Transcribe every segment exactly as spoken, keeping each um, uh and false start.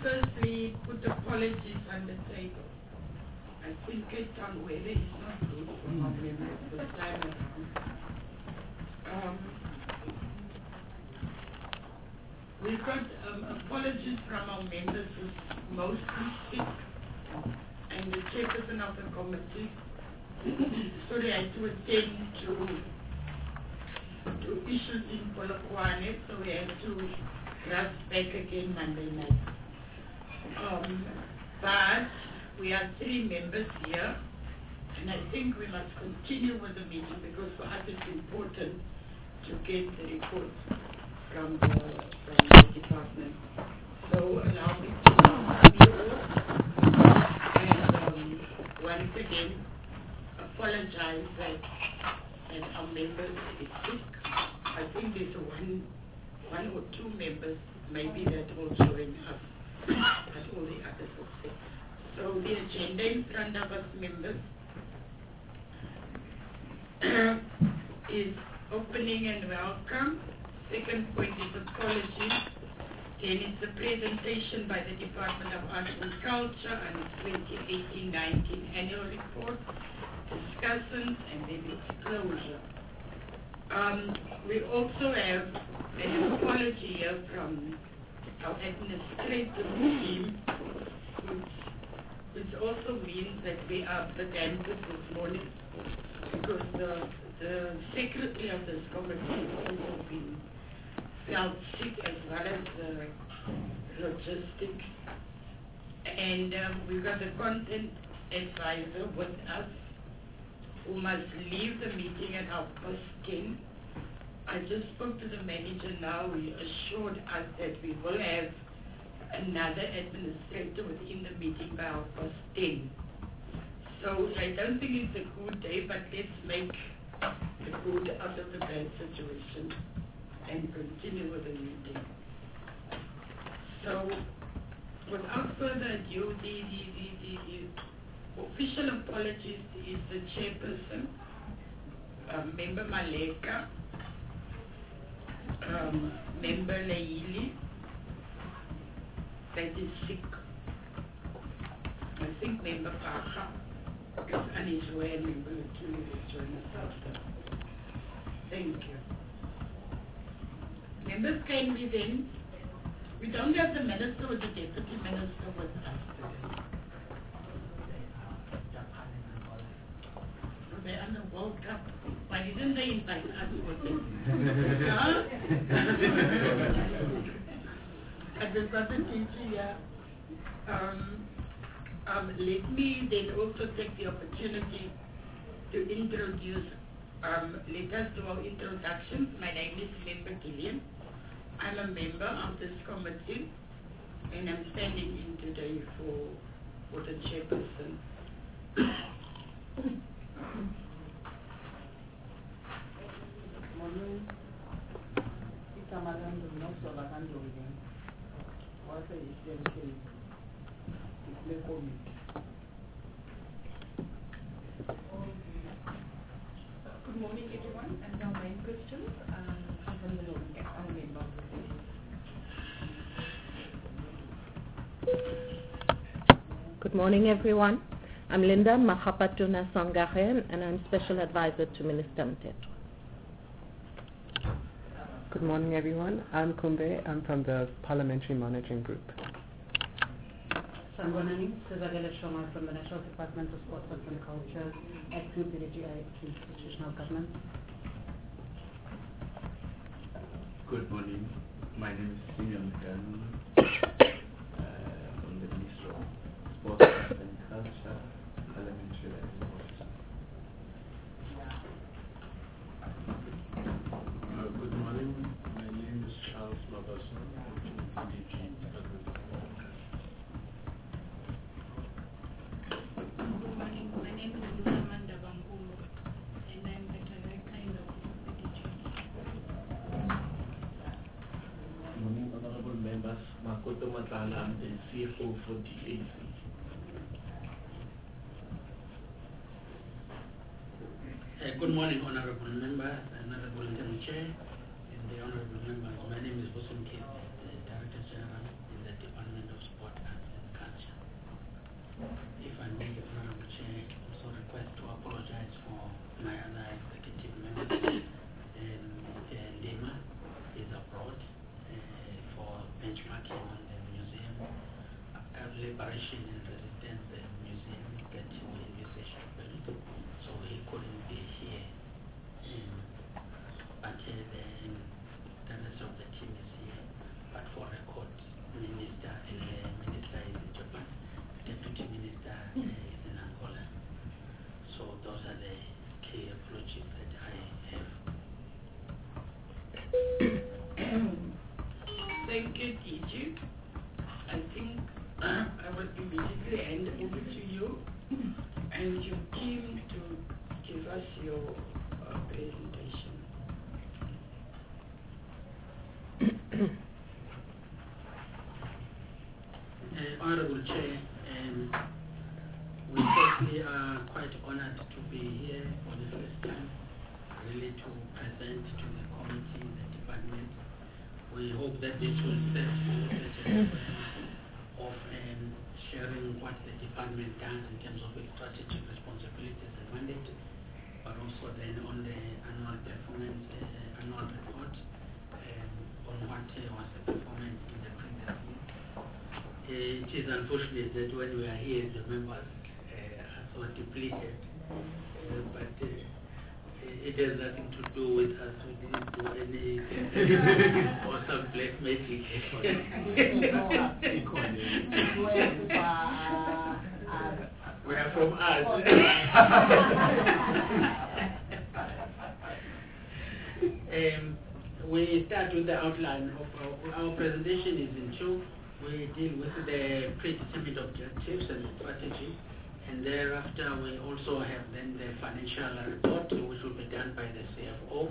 firstly put apologies on the table. I think it on whether it's not good for our members this time around. Um, we've got um, apologies from our members who's mostly sick, and the chairperson of the committee, so they had to attend to, to issues in Polokwane, so we had to rush back again Monday night. Um, but we are three members here, and I think we must continue with the meeting because for us it's important to get the reports from the, from the department. So allow me to be off and um, once again apologize that, that our members is sick. I think there's one, one or two members maybe that will join us, but all the others are sick. So the agenda in front of us, members, is opening and welcome. Second point is apologies. Then it's a presentation by the Department of Arts and Culture on its twenty eighteen nineteen annual report, discussions, and then its closure. Um, we also have an apology here from our administrative team, which which also means that we are pedantic this morning because the, the secretary of this committee has also been felt sick as well as the logistics. And um, we've got a content advisor with us who must leave the meeting at half past ten. I just spoke to the manager now. He assured us that we will have another administrator within the meeting by half past ten. So I don't think it's a good day, but let's make the good out of the bad situation and continue with the meeting. So without further ado, the, the, the, the, the official apologies is the chairperson, uh, Member Maleka, um, Member Leili, that is sick. I think Member Pacha is on his way, and Member Lutuli will join us after. Thank you. Members, can we then, we don't have the minister or the deputy minister with us today. They're on the World Cup. Why didn't they invite us with them? Huh? And we've got the teacher here. Um, um, let me then also take the opportunity to introduce, um, let us do our introductions. My name is Member Gillian. I'm a member of this committee, and I'm standing in today for, for the chairperson. Good morning, everyone, and our main questions um, come from the Lord, our member of the city. Good morning, everyone. I'm Linda Mahapatuna Songaren, and I'm Special Advisor to Minister Mteto. Good morning, everyone. I'm Kumbe. I'm from the Parliamentary Monitoring Group. Sangonani, Sizagele Shoma from the National Department of Sports and Culture, acting D G I Institutional Government. Good morning. My name is Simeon Mkanu, uh, from the Ministry of Sports and Culture, Parliamentary Liaison Officer. Uh, good morning. My name is Charles Mabason, from D G Department of Sport. Good morning. My name is Lusamanda Bangulu, and I'm the director in the office of the D G. Good morning, honorable members. Makoto Matala, I'm the C F O for D A C. Uh, good morning, honorable members, honorable interim chair, and the honorable members. My name is Bosom Keith, the Director General in the Department of Sport. Road uh, for benchmarking on the museum, uh, Liberation and Resistance uh, Museum that we envisaged to build. So he couldn't be here. Um, but uh, the, the rest of the team is here. But for record, Minister and uh, Minister is in Japan, Deputy Minister uh, is in Angola. So those are the key approaches that I have. Thank you, D J. I think uh, I will immediately hand over to you and your team to give us your uh, presentation. Uh, Honorable Chair, um, we certainly are quite honored to be here for the first time, really to present to the committee, the department. We hope that this will serve as a reference of um, sharing what the department does in terms of its strategic responsibilities and mandate, but also then on the annual performance, uh, annual report, um, on what uh, was the performance in the previous year. Uh, it is unfortunate that when we are here, the members uh, are so depleted, uh, but uh, it has nothing to do with us. We didn't do anything or some black magic. We are from us. um, we start with the outline of our, our presentation is in two. We deal with the predetermined objectives and strategy. And thereafter, we also have then the financial report, which will be done by the C F O.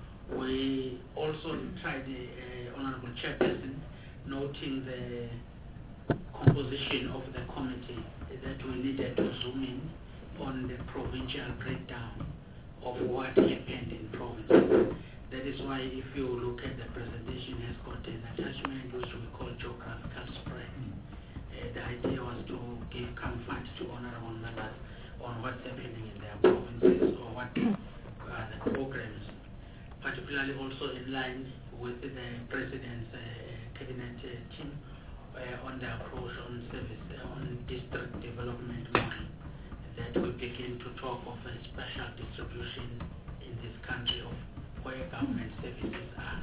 We also tried, the uh, Honorable Chairperson, noting the composition of the committee, that we needed to zoom in on the provincial breakdown of what happened in provinces. That is why if you look at the presentation, it has got an attachment which we call geographical spread. Uh, the idea was to give comfort to honorable members on what's happening in their provinces or what are the programs, particularly also in line with the President's uh, cabinet uh, team uh, on the approach on service, uh, on district development model, that we begin to talk of a special distribution in this country of where government services are.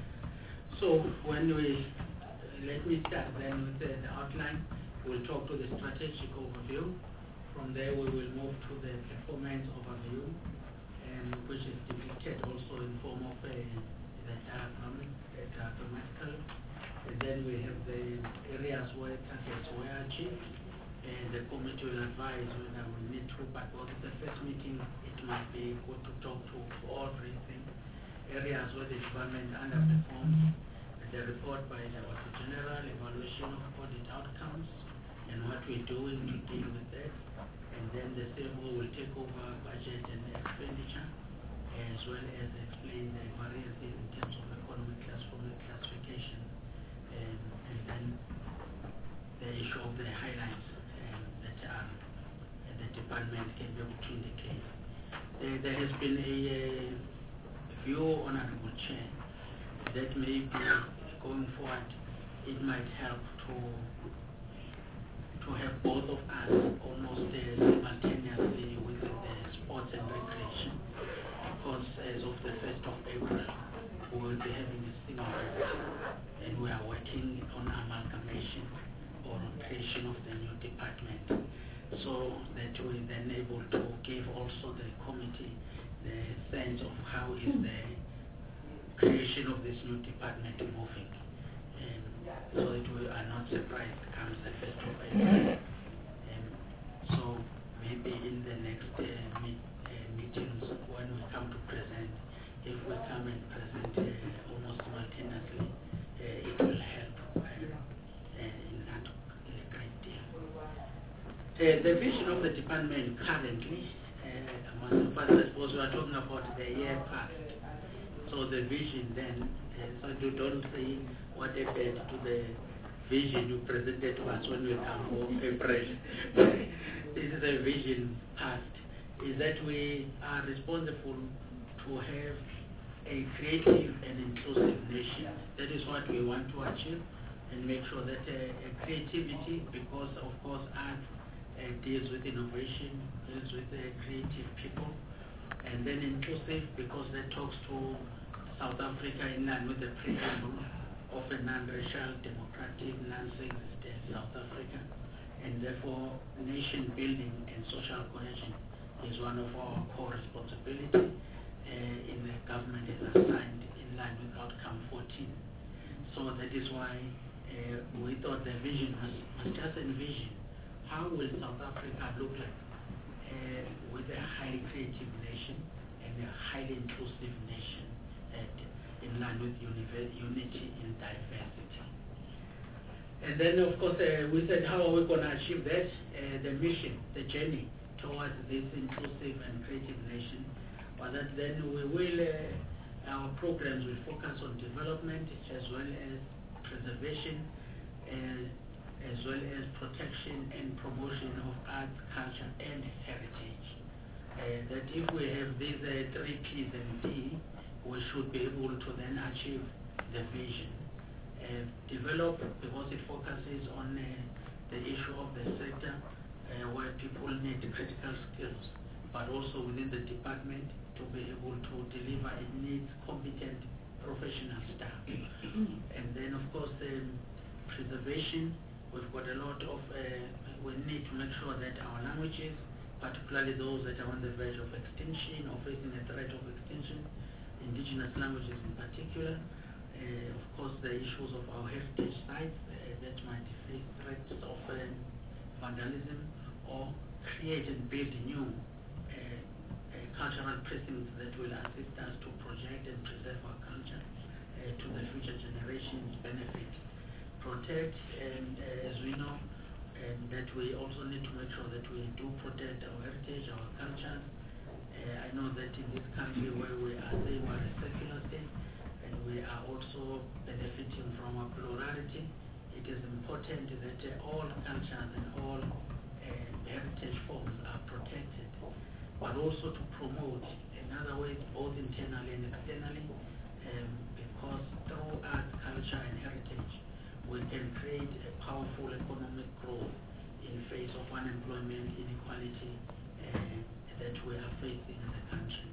So when we Let me start then with the, the outline. We'll talk to the strategic overview. From there we will move to the performance overview, and which is depicted also in form of a, the diagram, a diagrammatical. And then we have the areas where targets were achieved, and the committee will advise whether we need to, but what is the first meeting, it might be good to talk to all three things. Areas where the department underperformed, the report by the Auditor General, evaluation of audit outcomes, and what we're doing to deal with that. And then the C M O will take over budget and expenditure, as well as explain the variances in terms of economic class formula classification, and, and then the issue of the highlights um, that um, the department can be able to indicate. There, there has been a, a view, Honorable Chair, that maybe going forward, it might help to to have both of us almost uh, simultaneously with the sports and recreation, because as of the first of April, we will be having a single board, and we are working on amalgamation or creation of the new department, so that we then able to give also the committee the sense of how is the creation of this new department moving, and so that we are not surprised comes the first of April. Um, so maybe in the next uh, meet, uh, meetings when we come to present, if we come and present uh, almost simultaneously, uh, it will help uh, uh, in that uh, great deal. Uh, the vision of the department currently, uh, I suppose we are talking about the year past. So the vision then, uh, so you don't say what happened to the vision you presented to us when we come for April. This is a vision past, is that we are responsible to have a creative and inclusive nation that is what we want to achieve, and make sure that uh, uh, creativity, because of course art uh, deals with innovation, deals with uh, creative people, and then inclusive, because that talks to South Africa in line with the preamble of a non-racial, democratic, non-sexist South Africa, and therefore nation building and social cohesion is one of our core responsibilities uh, in the government is assigned in line with outcome fourteen. So that is why uh, we thought the vision was, was just envision how will South Africa look like uh, with a highly creative nation and a highly inclusive nation and in line with univer- unity in diversity. And then of course uh, we said how are we going to achieve that? Uh, the mission, the journey towards this inclusive and creative nation. But that then we will, uh, our programs will focus on development as well as preservation, uh, as well as protection and promotion of art, culture and heritage. Uh, that if we have these uh, three P's and D, we should be able to then achieve the vision. Uh, develop, because it focuses on uh, the issue of the sector uh, where people need critical skills, but also within the department to be able to deliver, it needs competent professional staff. And then of course um, preservation, we've got a lot of, uh, we need to make sure that our languages, particularly those that are on the verge of extinction or facing a threat of extinction, indigenous languages in particular, uh, of course the issues of our heritage sites uh, that might face threats of um, vandalism, or create and build new uh, uh, cultural precincts that will assist us to project and preserve our culture uh, to the future generations' benefit. Protect, and uh, as we know, and that we also need to make sure that we do protect our heritage, our culture. Uh, I know that in this country where we are saying we're a secular state, and we are also benefiting from our plurality, it is important that uh, all cultures and all uh, heritage forms are protected, but also to promote in other ways, both internally and externally, um, because through art, culture and heritage, we can create a powerful economic growth in face of unemployment, inequality uh, that we are facing in the country.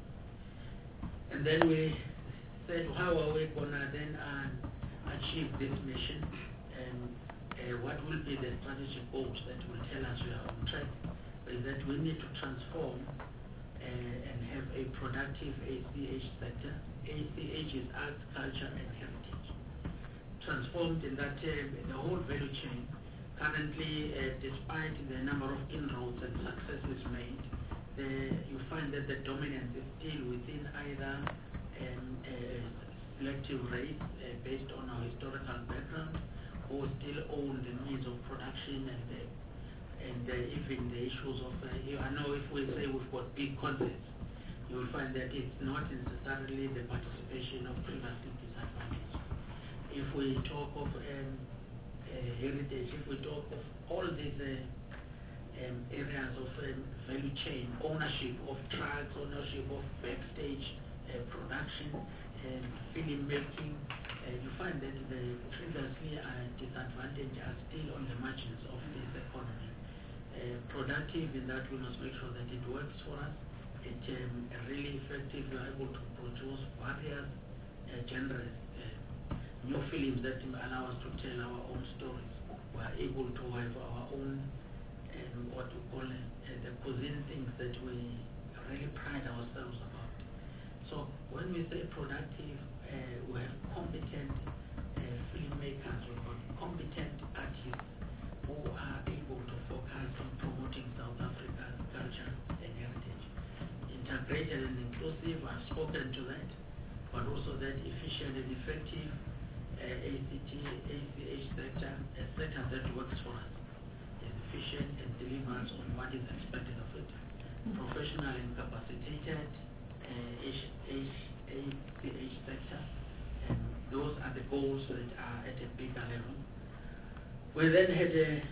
And then we said, how are we going to then uh, achieve this mission? And uh, what will be the strategic goals that will tell us we are on track? Is that we need to transform uh, and have a productive A C H sector. A C H is art, culture and heritage. Transformed in that uh, the whole value chain. Currently, uh, despite the number of inroads and successes made, the, you find that the dominance is still within either um, a selective race uh, based on our historical background, or still own the means of production and the, and uh, even the issues of, uh, you, I know if we say we've got big concerts, you will find that it's not necessarily the participation of previously disadvantaged. If we talk of um, uh, heritage, if we talk of all these uh, um, areas of um, value chain, ownership of tracks, ownership of backstage uh, production, and film making, uh, you find that the previously uh, disadvantaged are still on the margins of this economy. Uh, productive in that we must make sure that it works for us. It's um, really effective. We are able to produce various uh, genres, uh, new films that allow us to tell our own stories. We are able to have our own um, what we call uh, the cuisine things that we really pride ourselves about. So when we say productive, uh, we have competent uh, filmmakers, we've got competent artists who are able to focus on promoting South Africa's culture and heritage. Integrated and inclusive, I've spoken to that, but also that efficient and effective uh, A C T, A C H sector, a sector that works for us, is efficient and delivers on what is expected of it. Professional and capacitated uh, A C H sector, and those are the goals that are at a bigger level. We then had a,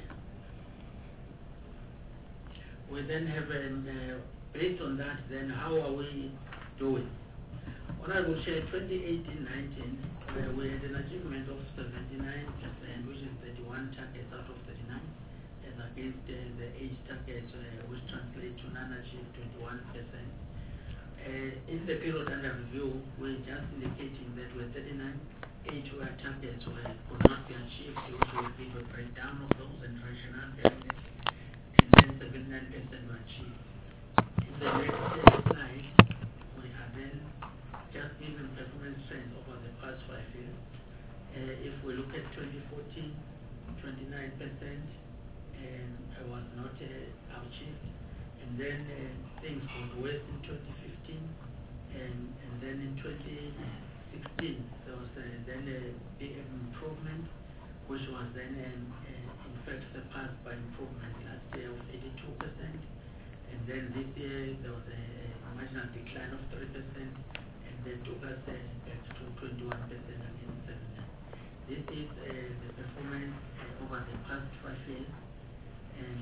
we then have an, uh, based on that, then how are we doing? Honorable Chair, twenty eighteen nineteen, where we had an achievement of seventy-nine percent, which is thirty-one targets out of thirty-nine, as against uh, the eight targets, uh, which translate to non-achieved twenty-one percent. Uh, in the period under review, we're just indicating that we're thirty-nine, eight were targets were, could not be achieved, which will give a breakdown of those and rationale behind it, and then seventy-nine percent were achieved. In the next uh, slide, we are then just given performance trends over the past five years. Uh, if we look at twenty fourteen, twenty-nine percent um, was not uh, achieved, and then uh, things got worse in twenty fifteen, and, and then in twenty sixteen there was uh, then a big improvement, which was then um, uh, in fact surpassed by improvement last year of eighty-two percent, and then this year there was a, a marginal decline of three percent. They took us uh, back to twenty-one percent against seven. This is uh, the performance uh, over the past five years, and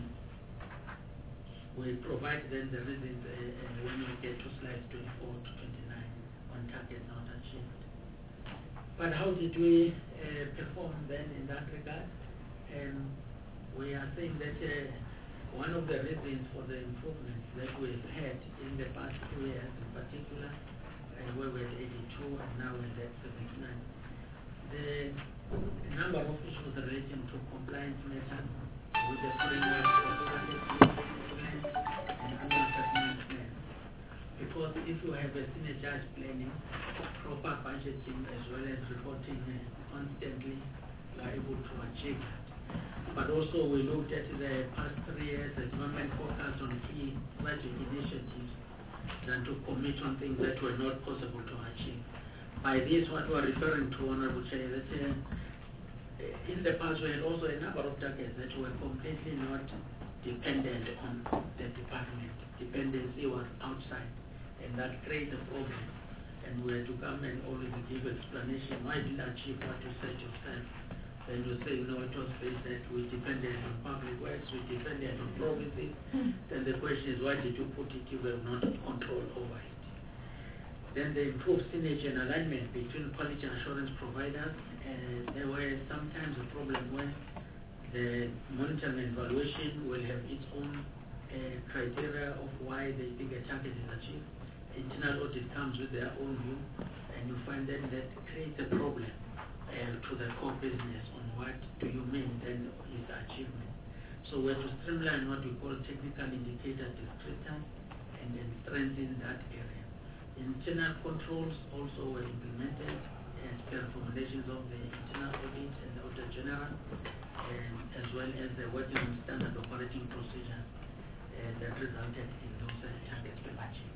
we provide then the reasons uh, uh, when we get to slides twenty-four to twenty-nine on targets not achieved. But how did we uh, perform then in that regard? Um, we are saying that uh, one of the reasons for the improvements that we've had in the past two years in particular, and where we're at eighty-two and now we're at seventy-nine. The number of issues relating to compliance matters with the framework of target plan and annual assessment plan. Because if you have a senior judge planning, proper budgeting as well as reporting uh, constantly, you are able to achieve that. But also we looked at the past three years, the government focused on key strategic initiatives than to commit on things that were not possible to achieve. By this, what we are referring to, Honorable Chair, that uh, in the past we had also a number of targets that were completely not dependent on the department. Dependency was outside, and that created a problem. And we had to come and always give explanation why didn't achieve what you said yourself. Then you say, no, it was based that we depended on public works, we depended on provinces. Then the question is, why did you put it if you have not control over it? Then the improved synergy and alignment between quality assurance providers. Uh, there were sometimes a problem where the monitoring and evaluation will have its own uh, criteria of why they think a target is achieved. Internal audit comes with their own view, and you find that that creates a problem uh, to the core business on what do you mean then is achievement. So we have to streamline what we call technical indicator descriptors and then strengthen that area. Internal controls also were implemented as per recommendations of the internal audit and the auditor general, and as well as the working on standard operating procedures uh, that resulted in those uh, targets being achieved.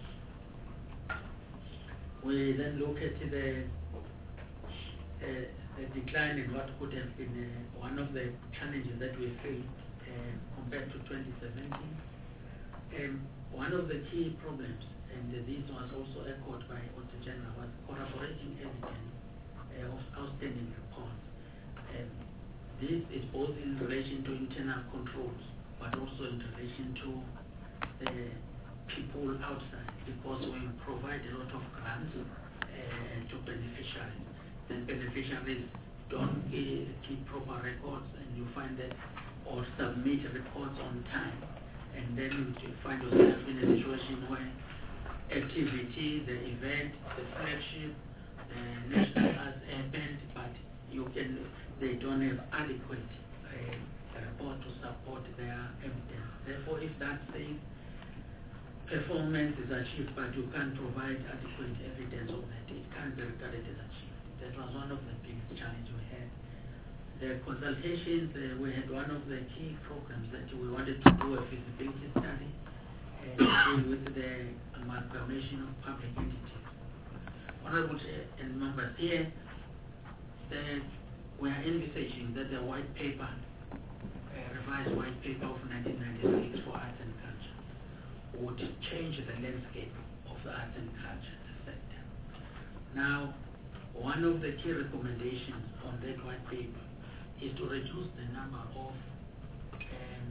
We then look at the, uh, the decline in what could have been uh, one of the challenges that we faced uh, compared to twenty seventeen. Um, one of the key problems, and uh, this was also echoed by Auditor General, was corroborating evidence uh, of outstanding reports. Um, this is both in relation to internal controls, but also in relation to the people outside, because we provide a lot of grants uh, to beneficiaries. Then beneficiaries don't uh, keep proper records, and you find that, or submit reports on time, and then you find yourself in a situation where activity, the event, the flagship, the national has happened, but you can, they don't have adequate uh, report to support their evidence. Therefore, if that says performance is achieved, but you can't provide adequate evidence of that, it can't be regarded as achieved. That was one of the biggest challenges we had. The consultations, uh, we had one of the key programs that we wanted to do a feasibility study and deal with the amalgamation of public entities. Honorable and members, here the, we are envisaging that the white paper, uh, revised white paper of nineteen ninety-six for arts and culture, would change the landscape of the arts and culture sector. Now, one of the key recommendations on that white paper is to reduce the number of um,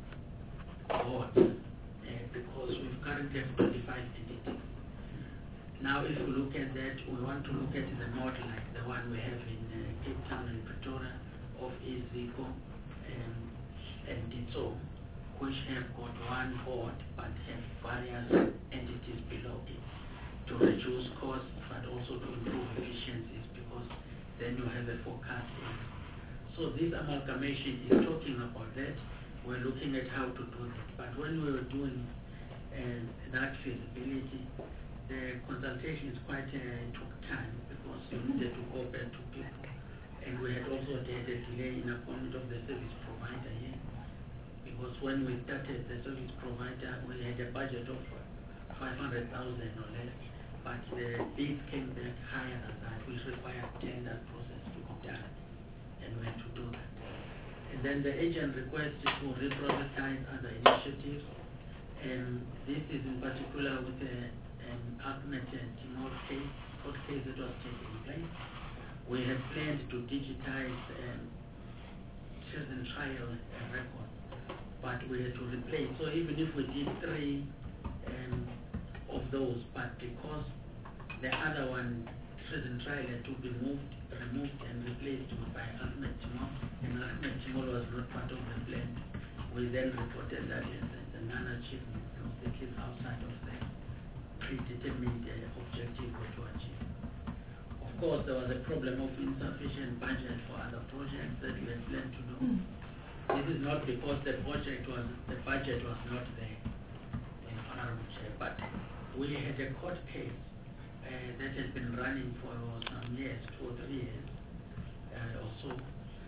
boards, uh, because we've currently have twenty-five entities. Now if we look at that, we want to look at the model like the one we have in uh, Cape Town and Pretoria of Iziko um, and Ditso, which have got one board but have various entities below it to reduce costs but also to improve efficiencies, because then you have a forecast in. So this amalgamation is talking about that. We're looking at how to do that. But when we were doing uh, that feasibility, the consultation is quite uh, took time, because you needed to go back to people. And we had also had a delay in appointment of the service provider here. Because when we started the service provider, we had a budget of five hundred thousand or less, but the bids came back higher than that, which required tender process to be done, and we had to do that. And then the agent requested to reprioritize other initiatives, and this is in particular with the um, Ahmed Timor case, court case that was taking place. We had planned to digitize um, children trial uh, records, but we had to replace. So even if we did three um, of those, but because the other one, children trial, had to be moved, removed and replaced by Ahmed Timor, and Ahmed Timor was not part of the plan, we then reported that as a non-achievement, because the case outside of the predetermined uh, objective or to achieve. Of course, there was a problem of insufficient budget for other projects that we had planned to do. This is not because the project was, the budget was not there, in Honorable Chair, but we had a court case uh, that has been running for some years, two or three years uh, or so.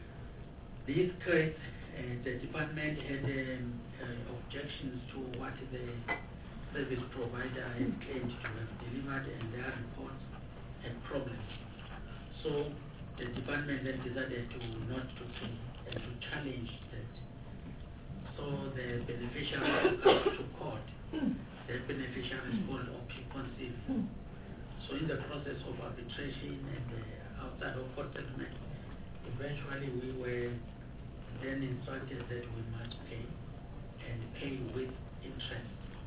This case, uh, the department had um, uh, objections to what the service provider had claimed to have delivered, and their reports had problems. So the department then decided to not to pay and to challenge that. So the beneficiary comes to court. The beneficiary is called occupancy. So in the process of arbitration and uh, outside of court settlement, eventually we were then instructed that we must pay, and pay with interest.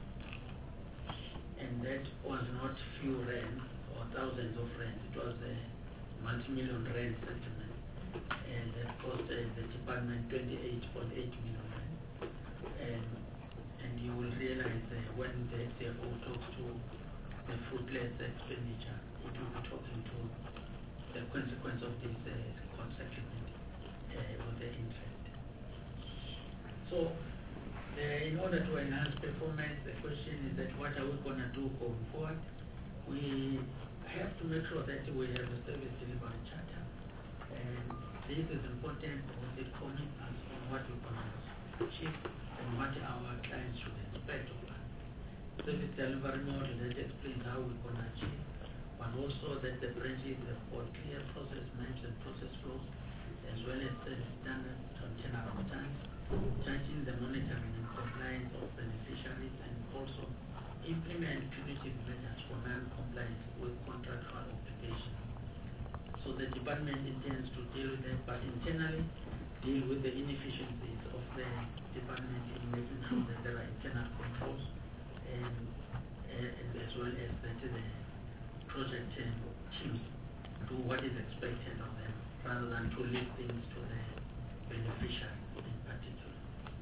And that was not few rand or thousands of rand, it was a multi-million rand settlement, and that cost uh, the department twenty-eight point eight million rand. And, and you will realize uh, when the C F O talks to the fruitless expenditure, it will be talking to the consequence of this uh, court settlement uh, with the interest. So, uh, in order to enhance performance, the question is that what are we going to do going forward? We have to make sure that we have a service delivery charter. And this is important because it commits us on what we're going to achieve and what our clients should expect of us. Service delivery model that explains how we're going to achieve, but also that the branches have got clear process maps and process flows, as well as service standards and turnaround times, judging the monitoring and compliance of beneficiaries, and also implement punitive measures for non-compliance with contractual obligations. So the department intends to deal with that, but internally deal with the inefficiencies of the department in making sure that there are internal controls, and, uh, and as well as that the project uh, teams do what is expected of them, rather than to leave things to the beneficiary in particular.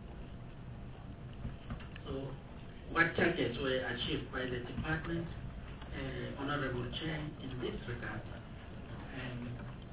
So what targets were achieved by the department, uh, Honorable Chair, in this regard? Um,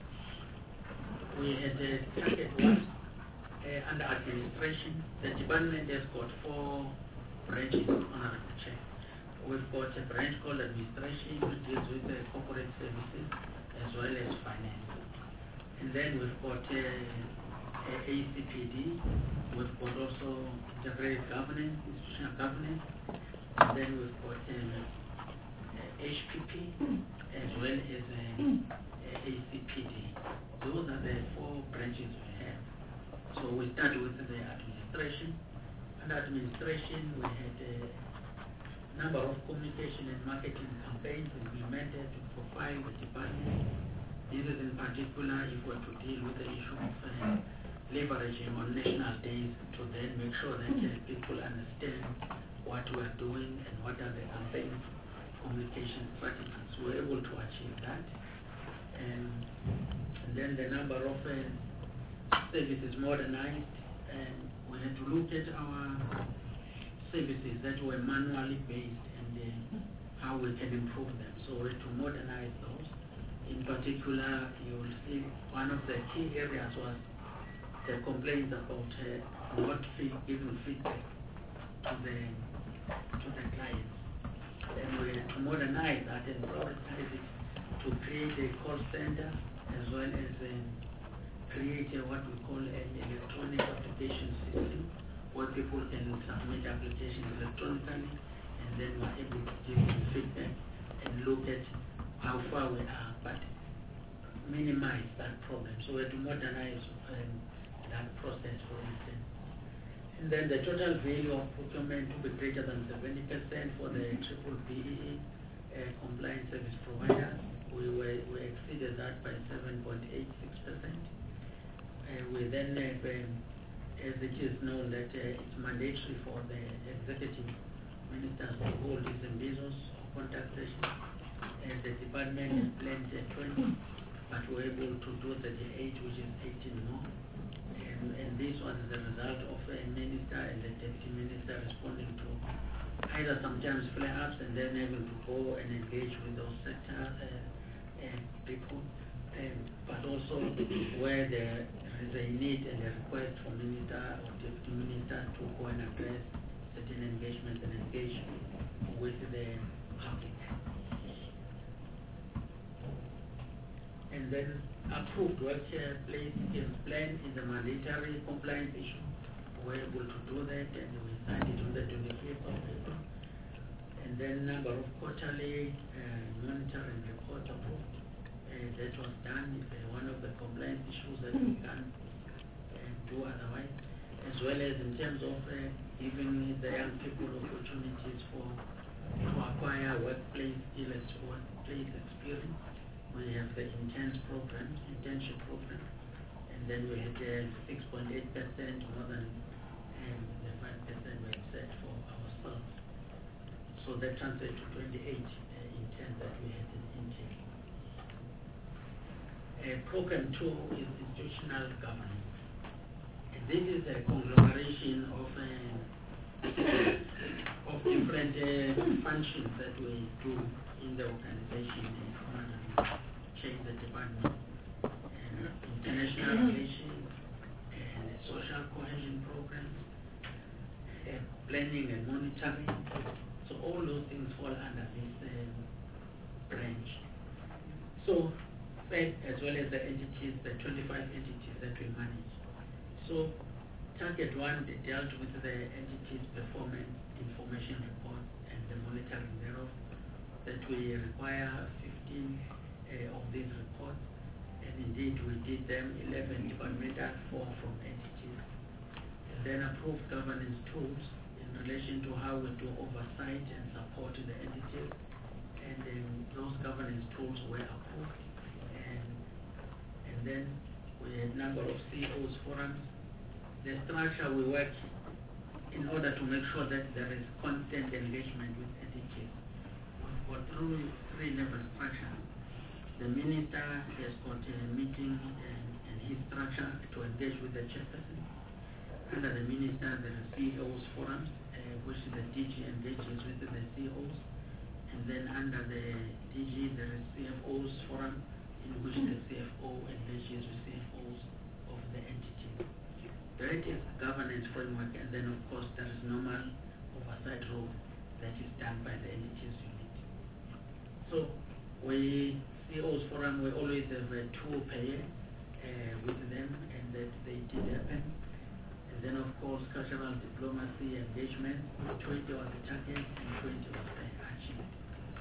we had a target one uh, under administration. The department has got four branches, Honorable Chair. We've got a branch called administration, which deals with the corporate services as well as finance. And then we've got uh, A C P D, we've got also integrated governance, institutional governance, and then we've got um, uh, H P P as well as uh, uh, A C P D. Those are the four branches we have. So we start with the administration. Under administration, we had a number of communication and marketing campaigns implemented to profile the department. This is in particular if we're to deal with the issue of uh, leveraging on national days, to then make sure that uh, people understand what we are doing and what are the campaigns communication strategies. We were able to achieve that. Um, and then the number of uh, services modernized, and we had to look at our services that were manually based and uh, how we can improve them. So we had to modernize those. In particular, you will see one of the key areas was the complaints about uh, not feed, giving feedback to the to the clients. And we had to modernize that and prioritize it to create a call center as well as um, create a, what we call an electronic application system where people can submit applications electronically and then we're able to give them feedback and look at how far we are, but minimize that problem. So we have to modernize um, that process, for instance. And then the total value of procurement to be greater than seventy percent for the triple B E E uh, compliance service providers. We, were, we exceeded that by seven point eight six percent. Uh, we then have, um, as it is known that uh, it's mandatory for the executive ministers to hold these embassos or contact sessions. Uh, the department has planned uh, twenty, but we're able to do thirty-eight, which is eighteen more. And, and this was the result of a minister and the deputy minister responding to either sometimes flare-ups and then able to go and engage with those sector uh, uh, people, um, but also where there is a need and a request for minister or deputy minister to go and address certain engagements and engage with the public. And then approved workplace skills plan is a mandatory compliance issue. We're able to do that and we signed it on the twenty-fifth of April. And then number of quarterly uh, monitoring reports approved. Uh, that was done if uh, one of the compliance issues that we can uh, do otherwise, as well as in terms of uh, giving the young people opportunities for to acquire workplace skills, workplace experience. We have the intense program, internship program, and then we had uh, six point eight percent more than um, the five percent we had set for ourselves. So that translates to twenty-eight uh, intent that we had in intake. Uh, program two is institutional governance. And this is a conglomeration of uh, of different uh, functions that we do in the organization. Change the department, and international relations, and social cohesion programs, and planning and monitoring. So all those things fall under this um, branch. So Fed as well as the entities, the twenty-five entities that we manage. So target one, they dealt with the entities' performance information report and the monitoring thereof, that we require fifteen Uh, of these reports, and indeed we did them eleven departmental, four from entities, and then approved governance tools in relation to how we do oversight and support the entities, and then those governance tools were approved, and and then we had number of C E Os forums. The structure we work in order to make sure that there is constant engagement with entities. We've got through three level structure. The minister has got a meeting and, and his structure to engage with the chairperson. Under the minister, there are C E Os forums, uh, which the D G engages with the C E Os. And then under the D G, there is C F Os forum, in which the C F O engages with C F Os of the entity. That is governance framework, and then of course there is normal oversight role that is done by the entities unit. So we C E Os forum, we always have a two per year uh, with them, and that they did happen. And then of course cultural diplomacy engagement, twenty was the target and twenty was the achieved.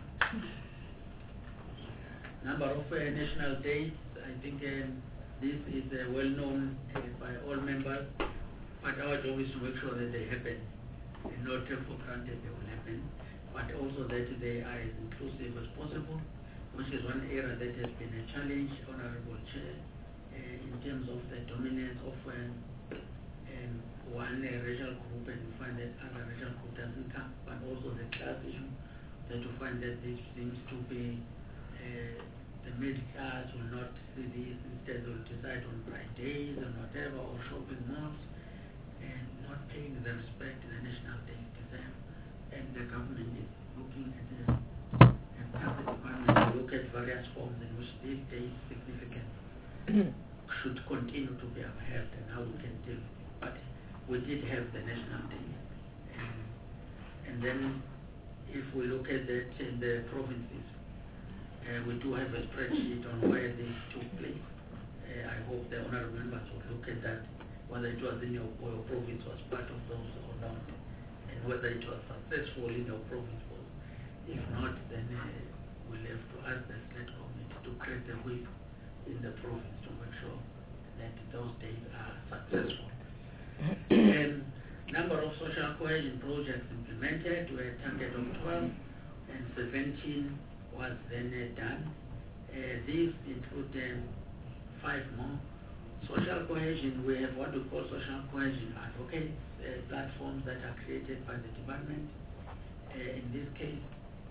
Number of uh, national days, I think um, this is uh, well known uh, by all members, but our job is to make sure that they happen, and not take for granted they will happen, but also that they are as inclusive as possible, which is one area that has been a challenge, Honorable Chair, uh, in terms of the dominance of uh, um, one uh, racial group, and we find that other racial group doesn't come, but also the class issue that you find that this seems to be uh, the middle class will not see this, instead will decide on Fridays and whatever, or shopping malls, and not paying the respect the National Day deserve. And the government is looking at the and public department to look at various forms in which this day is significant should continue to be upheld, and how we can deal with it. But we did have the National Day. And, and then if we look at that in the provinces, uh, we do have a spreadsheet on where this took place. Uh, I hope the honorable members will look at that, whether it was in your, your province was part of those or not, and whether it was successful in your province. Or if not, then uh, we'll have to ask the state government to create a whip in the province to make sure that those days are successful. And number of social cohesion projects implemented were a target of twelve, and seventeen was then uh, done. Uh, these include um, five more. Social cohesion, we have what we call social cohesion advocates, uh, platforms that are created by the department. Uh, in this case,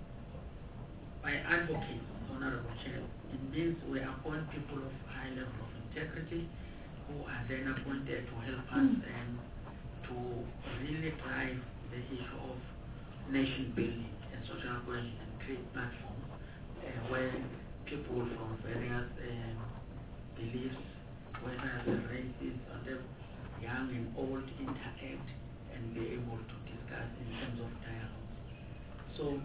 by advocates, Honorable Chair, it means we appoint people of high level of integrity who are then appointed to help us and to really drive the issue of nation building and social cohesion and create platforms uh, where people from various um, beliefs, whether the races or the young and old, interact and be able to discuss in terms of dialogue. So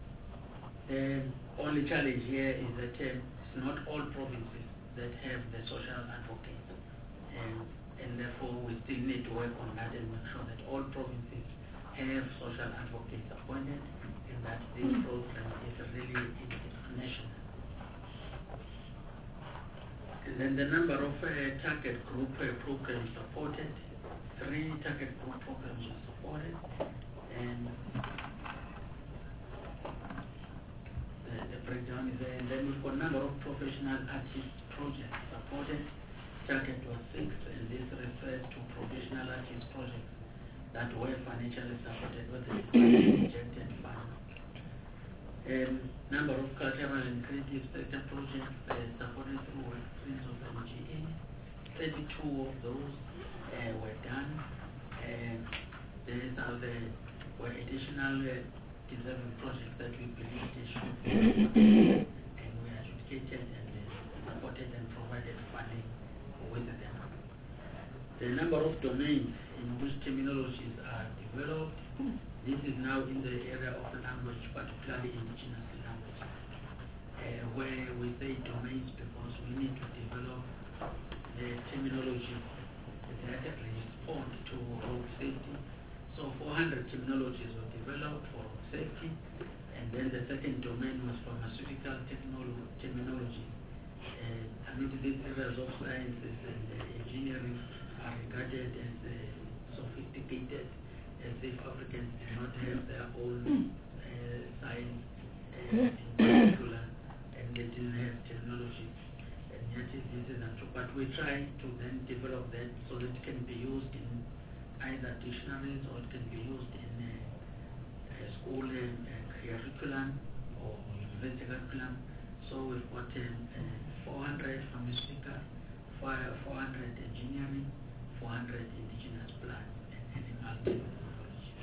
the only challenge here is that um, it's not all provinces that have the social advocates, and, and therefore we still need to work on that and make sure that all provinces have social advocates appointed, and that this program is really national. And then the number of uh, target group uh, programs supported, three target group programs are supported, and the, the breakdown is there. And then we've got number of professional artist projects supported. Target was six, and this refers to professional artist projects that were financially supported with the injected funds. And number of cultural and creative sector projects uh, supported through work streams of M G A. thirty-two of those uh, were done. And these are the were additional uh, deserving projects that we believe they should be and we adjudicated and uh, supported and provided funding with them. The number of domains in which terminologies are developed, this is now in the area of language, particularly indigenous language, uh, where we say domains because we need to develop the terminology that respond to road safety. So four hundred terminologies were developed for road safety, and then the second domain was pharmaceutical technolo- terminology. Uh, I mean, these areas of sciences and uh, engineering are regarded as uh, sophisticated, as if Africans do not have their own uh, science uh, in particular, and they didn't have technology. And yet this is not true. But we try to then develop that so that it can be used in either dictionaries or it can be used in uh, uh, school um, uh, curriculum or university curriculum. So we've got um, uh, four hundred pharmaceutical, four hundred engineering, four hundred indigenous plants, and animal technology.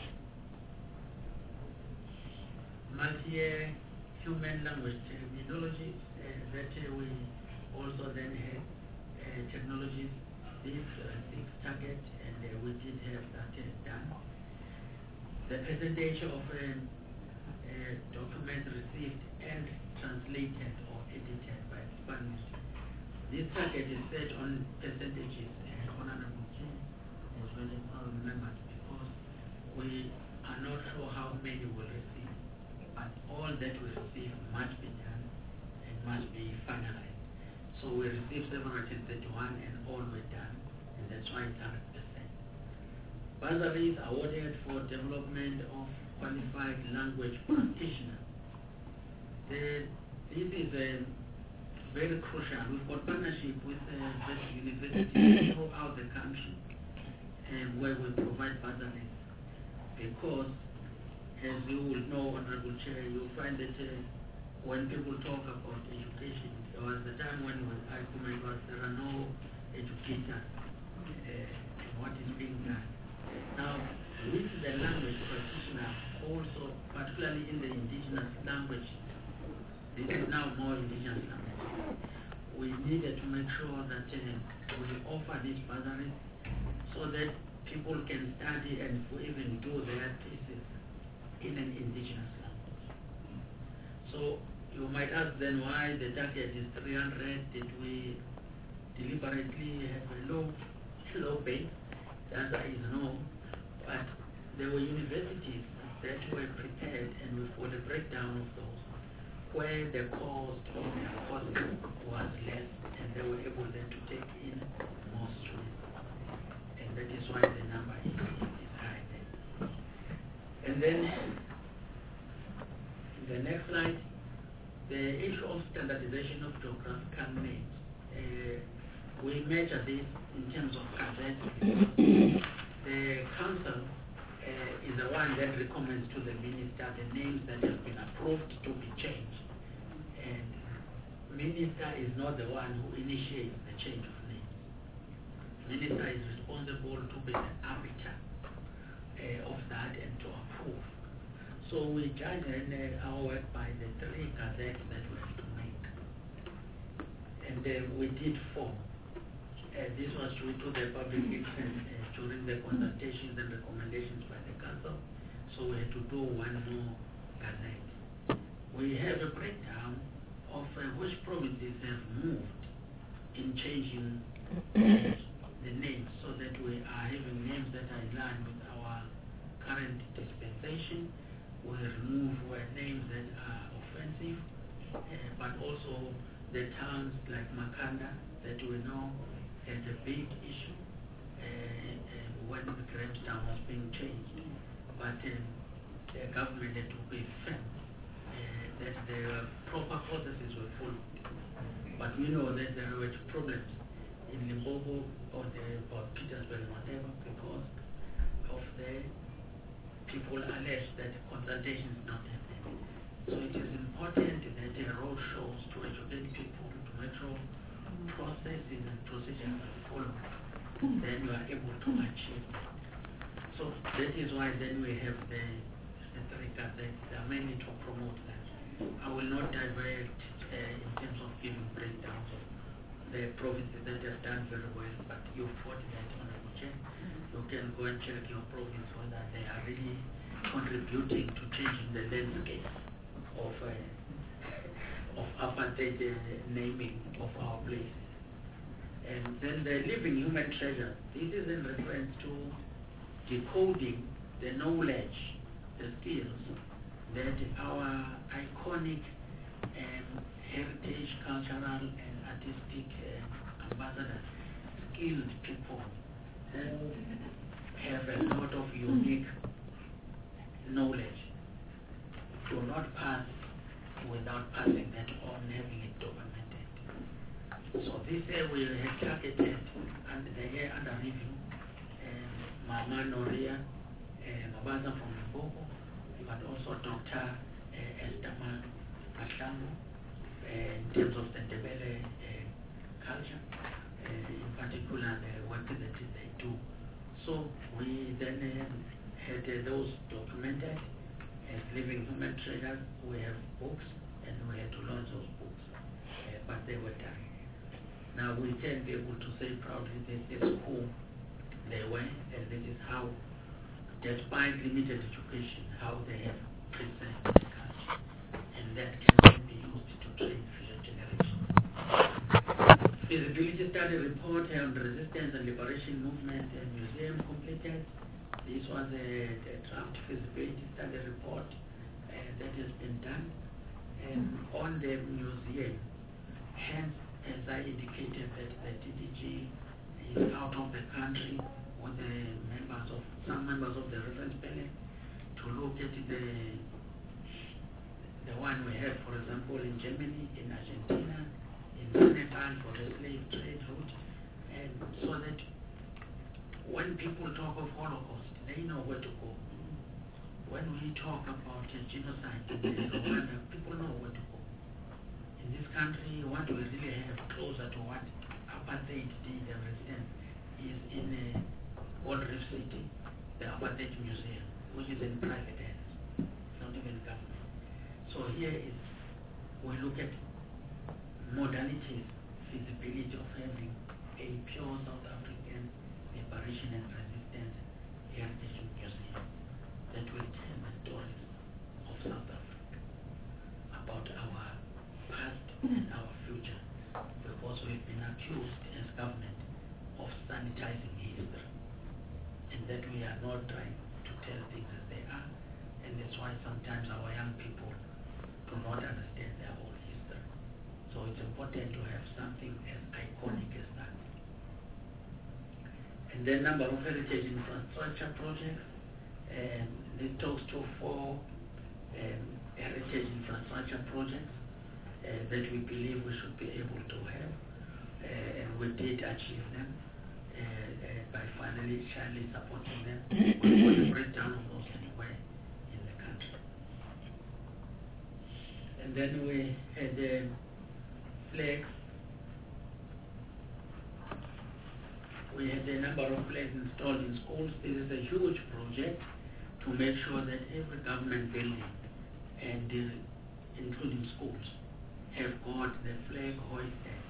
Multi-year human language terminologies uh, that uh, we also then had uh, technologies, these uh, six targets, and uh, we did have that uh, done. The percentage of um, uh, documents received and translated or edited by Spanish. This target is set on percentages and honorable Chair, as well as our members, because we are not sure how many will receive, but all that we receive must be done and must be finalized. So we received seven hundred thirty-one and all were done, and that's why it's one hundred percent. Bursaries awarded for development of qualified language practitioners. The, this is a very crucial. We've got partnership with uh, universities throughout the country, um, where we provide bursaries, because as you will know, Honorable Chair, you'll find that uh, when people talk about education, there was a time when the argument was there are no educators uh, in what is being done. Now, with the language practitioner also, particularly in the indigenous language, this is now more indigenous language, we needed to make sure that uh, we offer these bursaries so that people can study and even do their thesis in an indigenous language. So you might ask then why the target is three hundred. Did we deliberately have a low, low base? The answer is no. But there were universities that were prepared, and for the breakdown of those, where the cost of the course was less, and they were able then to take in more students. And that is why the number is, is high there. And then, the next slide, the issue of standardization of geographical names. Uh, we measure this in terms of gazettes because the council uh, is the one that recommends to the minister the names that have been approved to be changed. And minister is not the one who initiates the change of names. Minister is responsible to be the arbiter uh, of that and to approve. So we judge uh, our work by the three gazettes that we have to make. And uh, we did four. Uh, this was due to the public interest uh, during the consultations and recommendations by the council. So we had to do one more gazette. We have a breakdown of uh, which provinces have moved in changing the names so that we are having names that are in line with our current dispensation. We remove uh, names that are offensive, uh, but also the towns like Makanda that we know had a big issue uh, uh, when Grahamstown was being changed. But uh, the government had to be firm uh, that the proper processes were followed. But we know that there were problems in Limpopo or, the, or Petersburg or whatever because of the people alleged that consultation is not happening. So it is important that there are road shows to educate people to make sure processes and procedures are followed. Then you are able to achieve that. So that is why then we have the, the three gazettes. There are many to promote that. I will not divert uh, in terms of giving breakdowns of the provinces that have done very well, but you've got that on the check. You can go and check your province whether they are really contributing to changing the landscape of uh, of apartheid uh, naming of our places. And then the living human treasure. This is in reference to decoding the knowledge, the skills that our iconic um, heritage, cultural and artistic uh, ambassadors, skilled people who have a lot of unique knowledge do not pass without passing that on, having it documented. So this year we have targeted under the year under review uh, Mama Noria, uh, Mabasa from Limpopo, but also Doctor Uh, Esther Mashango, uh, in terms of the Ndebele uh, culture, uh, in particular the work that they do. So we then uh, had uh, those documented as living human treasures. We have books and we had to launch those books, uh, but they were done. Now we can be able to say proudly this is who they were and this is how, despite limited education, how they have preserved the culture, and that can then be used to train future generations. Feasibility study report on resistance and liberation movement and museum completed. This was a, a draft feasibility study report uh, that has been done. And on the museum, hence, as I indicated, that the T D G is out of the country with the members of some members of the reference panel to look at the the one we have, for example, in Germany, in Argentina, in Senegal for the slave trade route, and so that when people talk of Holocaust, they know where to go. when we talk about uh, genocide in Rwanda, people know where to go. In this country, what we really have closer to what apartheid did and resistance is in uh, Gold Reef City, the Apartheid Museum, which is in private hands, not even government. So here is, we look at modalities, feasibility of having a pure South African liberation and resistance heritage museum that will tell the stories of South Africa about our past and our future, because we've been accused as government of sanitizing history, and that we are not trying to tell things as they are, and that's why sometimes our young people do not understand their own history. So it's important to have something as iconic as that. And then number of heritage infrastructure projects, and this talks to four um, heritage infrastructure projects uh, that we believe we should be able to have, uh, and we did achieve them uh, uh, by financially supporting them. We put the breakdown of those anywhere in the country. And then we had the um, flags. We had a number of flags installed in schools. This is a huge project to make sure that every government building, and uh, including schools, have got the flag hoisted,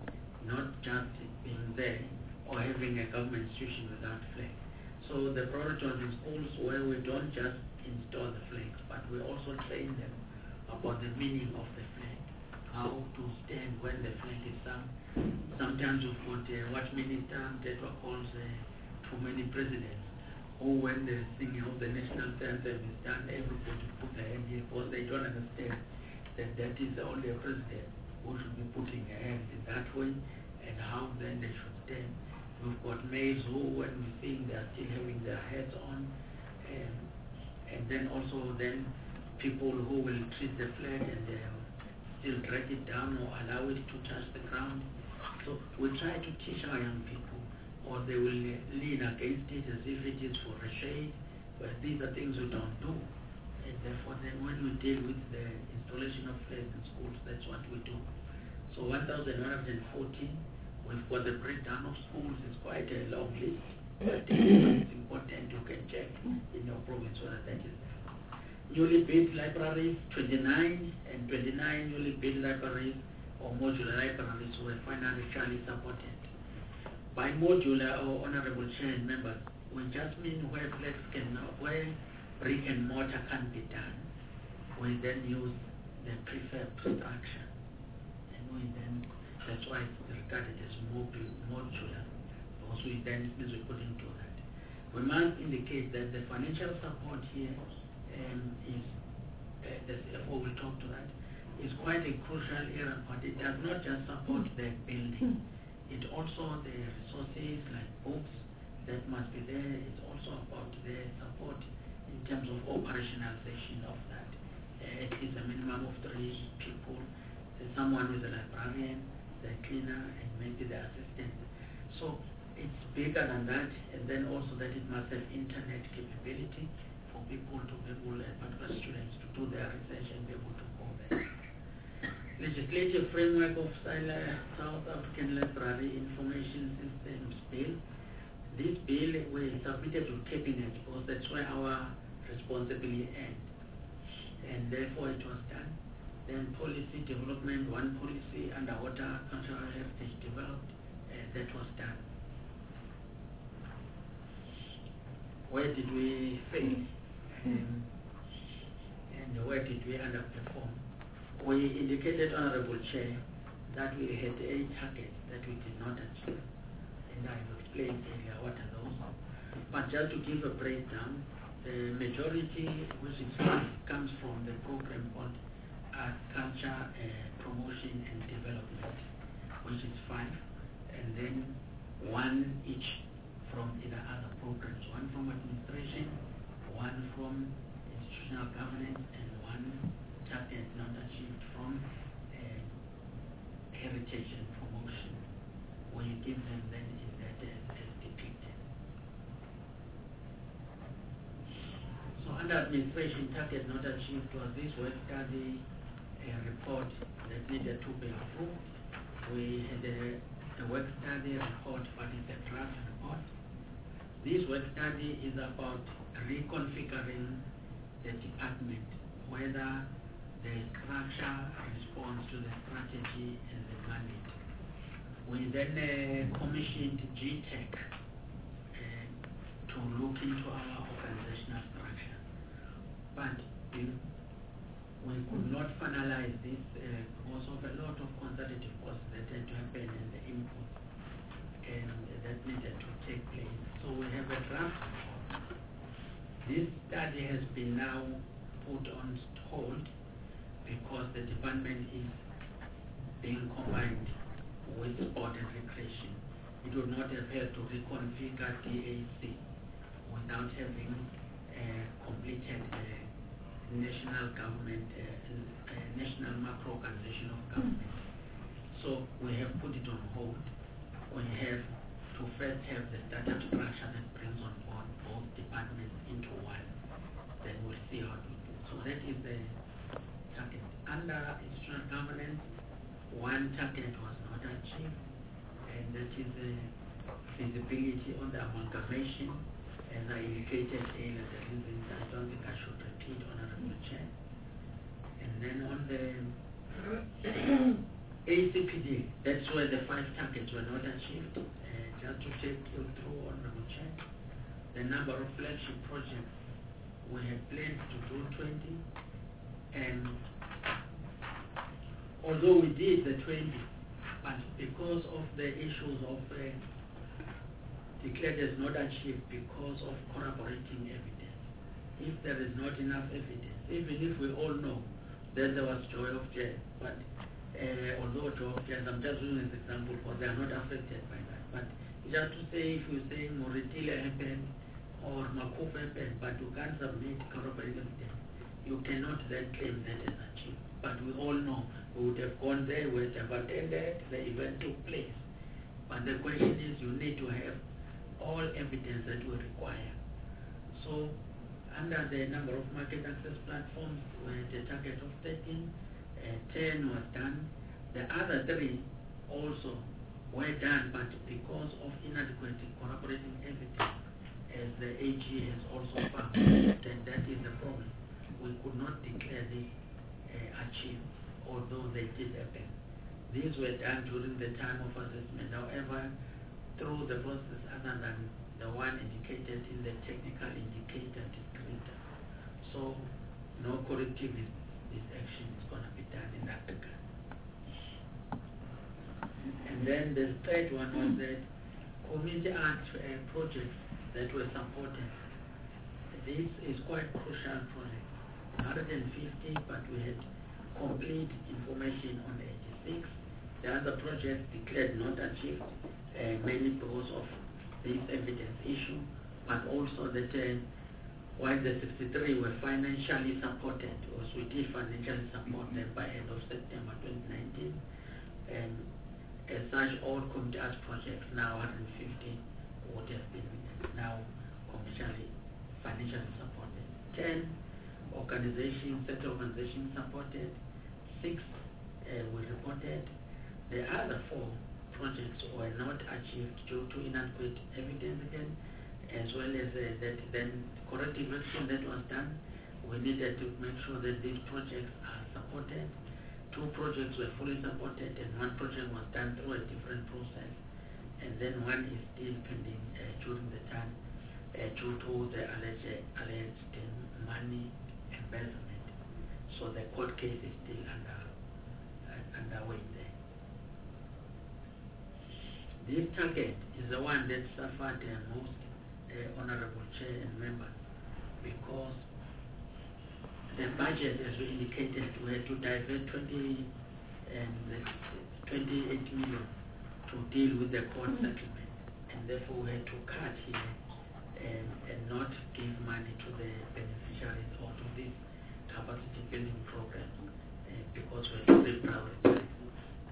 not just being there or having a government institution without flag. So the priority was in schools where we don't just install the flags, but we also train them about the meaning of the flag, how to stand when the flag is sung. Sometimes we put uh, what minister that calls uh, too many presidents, or when the singing of the national anthem is done, everybody put their hand here because they don't understand that that is only a president who should be putting a hand in that way, and how then they should stand. We've got maids who, when we sing, they are still having their hats on, and, and then also then people who will treat the flag and they still drag it down or allow it to touch the ground. So we try to teach our young people, or they will lean against it as if it is for a shade, but these are things we don't do. And therefore then when we deal with the installation of flags in schools, that's what we do. So one thousand one hundred fourteen, we've got the breakdown of schools. It's quite a long list, but it's important you can check in your province whether that is there. Newly built libraries, twenty-nine, and twenty-nine newly built libraries or modular libraries were financially supported. By modular or honorable chair and members, we just mean where flex can, where brick and mortar can be done. We then use the prefab structure, and we then, that's why it's regarded as modular, because we then means we put into that. We must indicate that the financial support here um, is, uh, the C F O will talk to that, is quite a crucial area, but it does not just support the building. It also, the resources like books that must be there. It's also about the support in terms of operationalization of that. Uh, it is a minimum of three people. There's someone with a librarian, the cleaner, and maybe the assistant. So it's bigger than that, and then also that it must have internet capability for people to be able, uh, particular students, to do their research and be able to go there. Legislative framework of South African Library Information Systems Bill. This bill we submitted to Cabinet because that's where our responsibility ends. And therefore it was done. Then policy development, one policy, underwater cultural heritage developed, and that was done. Where did we fail? Um, and where did we underperform? We indicated, Honorable Chair, that we had eight targets that we did not achieve, and I've explained earlier what are those. But just to give a breakdown, the majority, which is five, comes from the program called Art, Culture, uh, Promotion and Development, which is five, and then one each from either other programs, one from administration, one from institutional governance, and one target not achieved from uh, heritage and promotion. We give them then in that as, as depicted. So under administration target not achieved was this work study uh, report that needed to be approved. We had a, a work study report, but it's a draft report. This work study is about reconfiguring the department, whether the structure responds to the strategy and the mandate. We then uh, commissioned G TEC uh, to look into our organizational structure. But we, we could not finalize this uh, because of a lot of consultative costs that had to happen and the input and that needed to take place. So we have a draft report. This study has been now put on hold because the department is being combined with sport and recreation. It would not have had to reconfigure D A C without having uh, completed uh, national government, uh, uh, national macro organization of government. So we have put it on hold. We have to first have the startup structure that brings on board both departments into one. Then we'll see how to do. So that is the target. Under institutional governance, one target was not achieved, and that is the feasibility on the amalgamation. As I indicated earlier, the reasons I don't think I should repeat, Honorable Chair. And then on the A C P D, that's where the five targets were not achieved. Uh, just to take you through, Honorable Chair, the number of flagship projects, we had planned to do twenty, and although we did the twenty, but because of the issues of uh, declared as not achieved because of corroborating evidence. If there is not enough evidence, even if we all know that there was joy of jail, but uh, although joy of jail, I'm just using this example because they are not affected by that. But just to say, if you say Moritile happened or Makuf happened, but you can't submit corroborating evidence, you cannot then claim that as achieved. But we all know we would have gone there, we would have attended, the event took place. But the question is, you need to have all evidence that we require. So, under the number of market access platforms, we had a target of thirteen, uh, ten was done. The other three also were done, but because of inadequate corroborating evidence, as the A G has also found, then that is the problem. We could not declare this uh, achieved, although they did happen. These were done during the time of assessment. However, through the process other than the one indicated in the technical indicator descriptor. So no corrective is, is action is going to be done in that regard. And then the third one was that community art uh, projects that were supported. This is quite crucial project. one hundred fifty, but we had complete information on eighty-six. The other projects declared not achieved, uh, mainly because of this evidence issue, but also that uh, while the sixty-three were financially supported, because we did financially support them by end of September twenty nineteen, and as such, all community arts projects, now one hundred fifty, would have been now commercially, financially supported. ten organizations, sector organizations supported, six uh, were reported. The other four projects were not achieved due to inadequate evidence again, as well as uh, that then corrective action that was done. We needed to make sure that these projects are supported. Two projects were fully supported, and one project was done through a different process, and then one is still pending uh, during the time uh, due to the alleged, alleged money embezzlement. So the court case is still under uh, underway there. This target is the one that suffered the most, uh, Honorable Chair and members, because the budget, as we indicated, we had to divert twenty and twenty-eight million to deal with the court settlement, and therefore we had to cut here and, and not give money to the beneficiaries or to this capacity building program uh, because we had to reprioritize.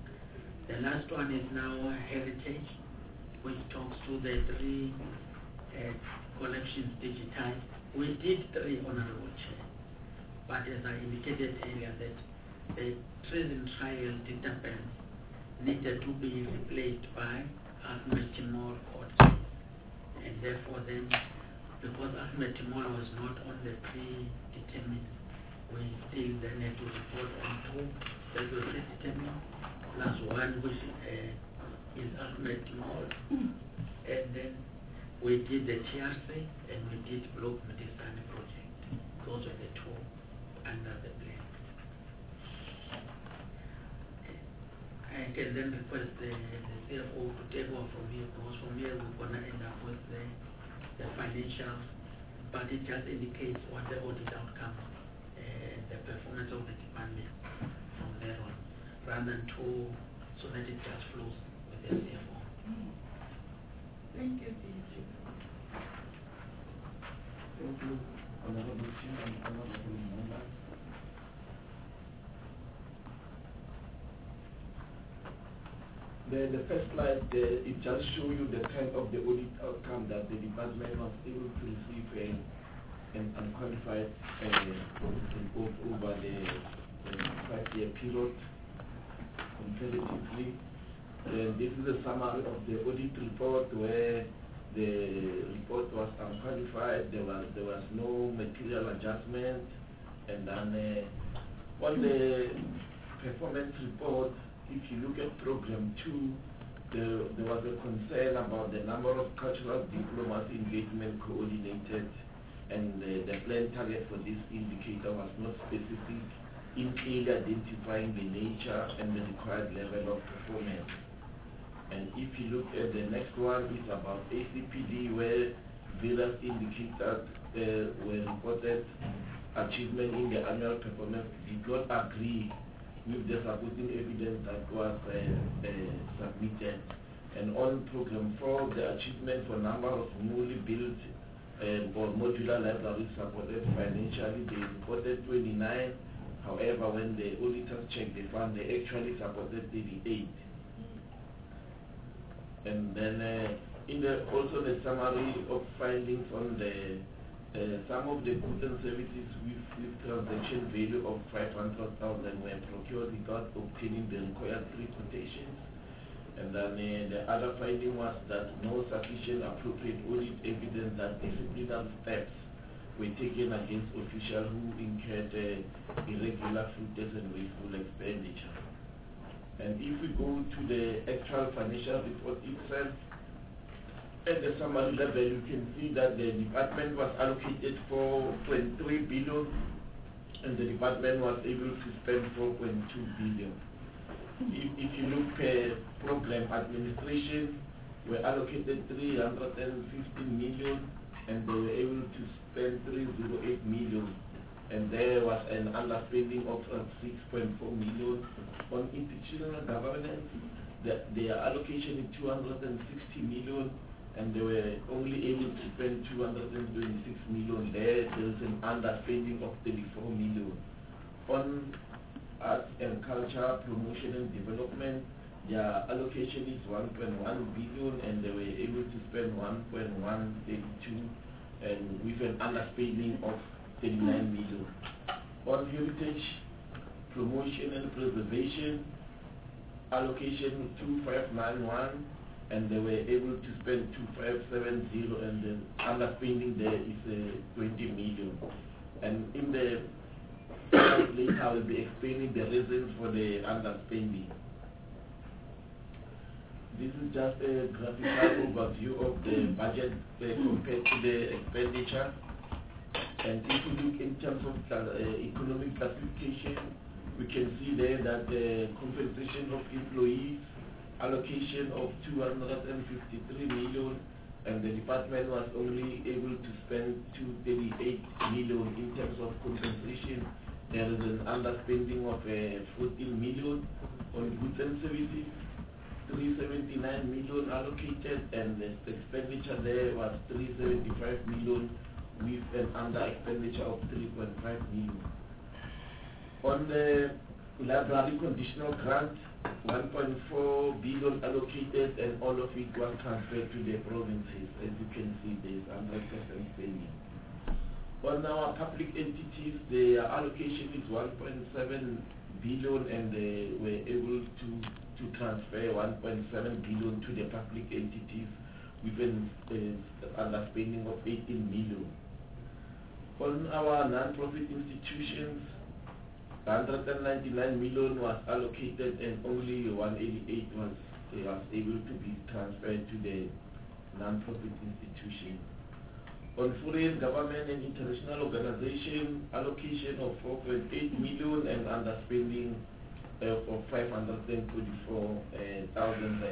The last one is now heritage, which talks to the three uh, collections digitized. We did three, Honorable Chair, but as I indicated earlier, that the treason trial database needed to be replaced by Ahmed Timor court case. And therefore then, because Ahmed Timor was not on the predetermined, we still then had to report on two that were predetermined, plus one which uh, is Ahmed Timor. And then we did the T R C and we did Block Medicine project. Those were the two under the plan. I can then request the, the C F O to take over from here, because from here we're going to end up with the, the financials, but it just indicates what the audit outcome, uh, the performance of the department from there on, rather than to, so that it just flows with the C F O. Thank you, D G. Thank you, Honorable Chair and Honorable Members. The, the first slide, uh, it just shows you the kind of the audit outcome that the department was able to receive an uh, unqualified uh, audit report over the uh, five-year period comparatively. Uh, this is a summary of the audit report where the report was unqualified, there was, there was no material adjustment, and then uh, on the performance report, if you look at program two, there, there was a concern about the number of cultural diplomacy engagement coordinated, and uh, the plan target for this indicator was not specific in clearly identifying the nature and the required level of performance. And if you look at the next one, it's about A C P D, where various indicators uh, were reported achievement in the annual performance did not agree with the supporting evidence that was uh, uh, submitted. And on program four, the achievement for number of newly built uh, or modular libraries supported financially, they reported twenty-nine. However, when the auditors checked, they found they actually supported thirty-eight. And then uh, in the also the summary of findings on the uh, some of the goods and services with, with transaction value of five hundred thousand were procured without obtaining the required three quotations. And then uh, the other finding was that no sufficient appropriate audit evidence that disciplinary steps were taken against officials who incurred uh, irregular, fruitless and wasteful expenditure. And if we go to the actual financial report itself, at the summary level, you can see that the department was allocated four point three billion, and the department was able to spend four point two billion. If, if you look at program administration, were allocated three hundred fifteen million, and they were able to spend three hundred eight million. And there was an underspending of uh, six point four million. On institutional governance, the, their allocation is two hundred sixty million, and they were only able to spend two hundred twenty-six million. There, there is an underspending of thirty-four million. On arts and culture, promotion and development, their allocation is one point one billion, and they were able to spend one point one eight two, and with an underspending of thirty-nine million. On heritage, promotion and preservation, allocation two five nine one, and they were able to spend two five seven zero, and the underspending there is uh, twenty million. And in the later I will be explaining the reasons for the underspending. This is just a graphical overview of the budget uh, compared to the expenditure. And if you look in terms of uh, economic classification, we can see there that the compensation of employees, allocation of two hundred fifty-three million, and the department was only able to spend two hundred thirty-eight million in terms of compensation. There is an underspending of uh, fourteen million. On goods and services, three hundred seventy-nine million allocated, and the expenditure there was three hundred seventy-five million, with an under expenditure of three point five million. On the library conditional grant, one point four billion allocated, and all of it was transferred to the provinces. As you can see, there's one hundred percent spending. On our public entities, the allocation is one point seven billion, and they were able to, to transfer one point seven billion to the public entities with an uh, underspending of eighteen million. On our non-profit institutions, one hundred ninety-nine million was allocated, and only one hundred eighty-eight was, uh, was able to be transferred to the non-profit institutions. On foreign government and international organization, allocation of four point eight million and underspending uh, of five hundred forty-four thousand.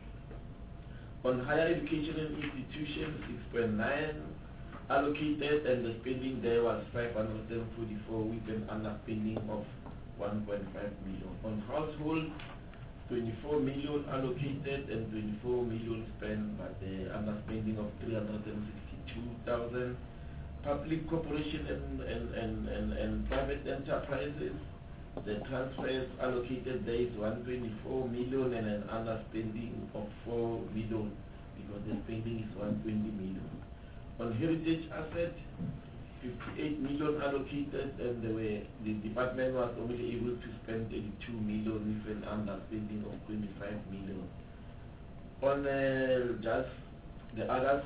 Uh, on higher education and institutions, six point nine allocated, and the spending there was five hundred forty-four with an underspending of one point five million. On household, twenty-four million allocated and twenty-four million spent, but the underspending of three hundred sixty-two thousand. Public corporation and, and, and, and, and private enterprises, the transfers allocated there is one hundred twenty-four million and an underspending of four million, because the spending is one hundred twenty million. On heritage asset, fifty-eight million allocated, and the, way the department was only able to spend thirty-two million with an underspending of twenty-five million. On uh, just the others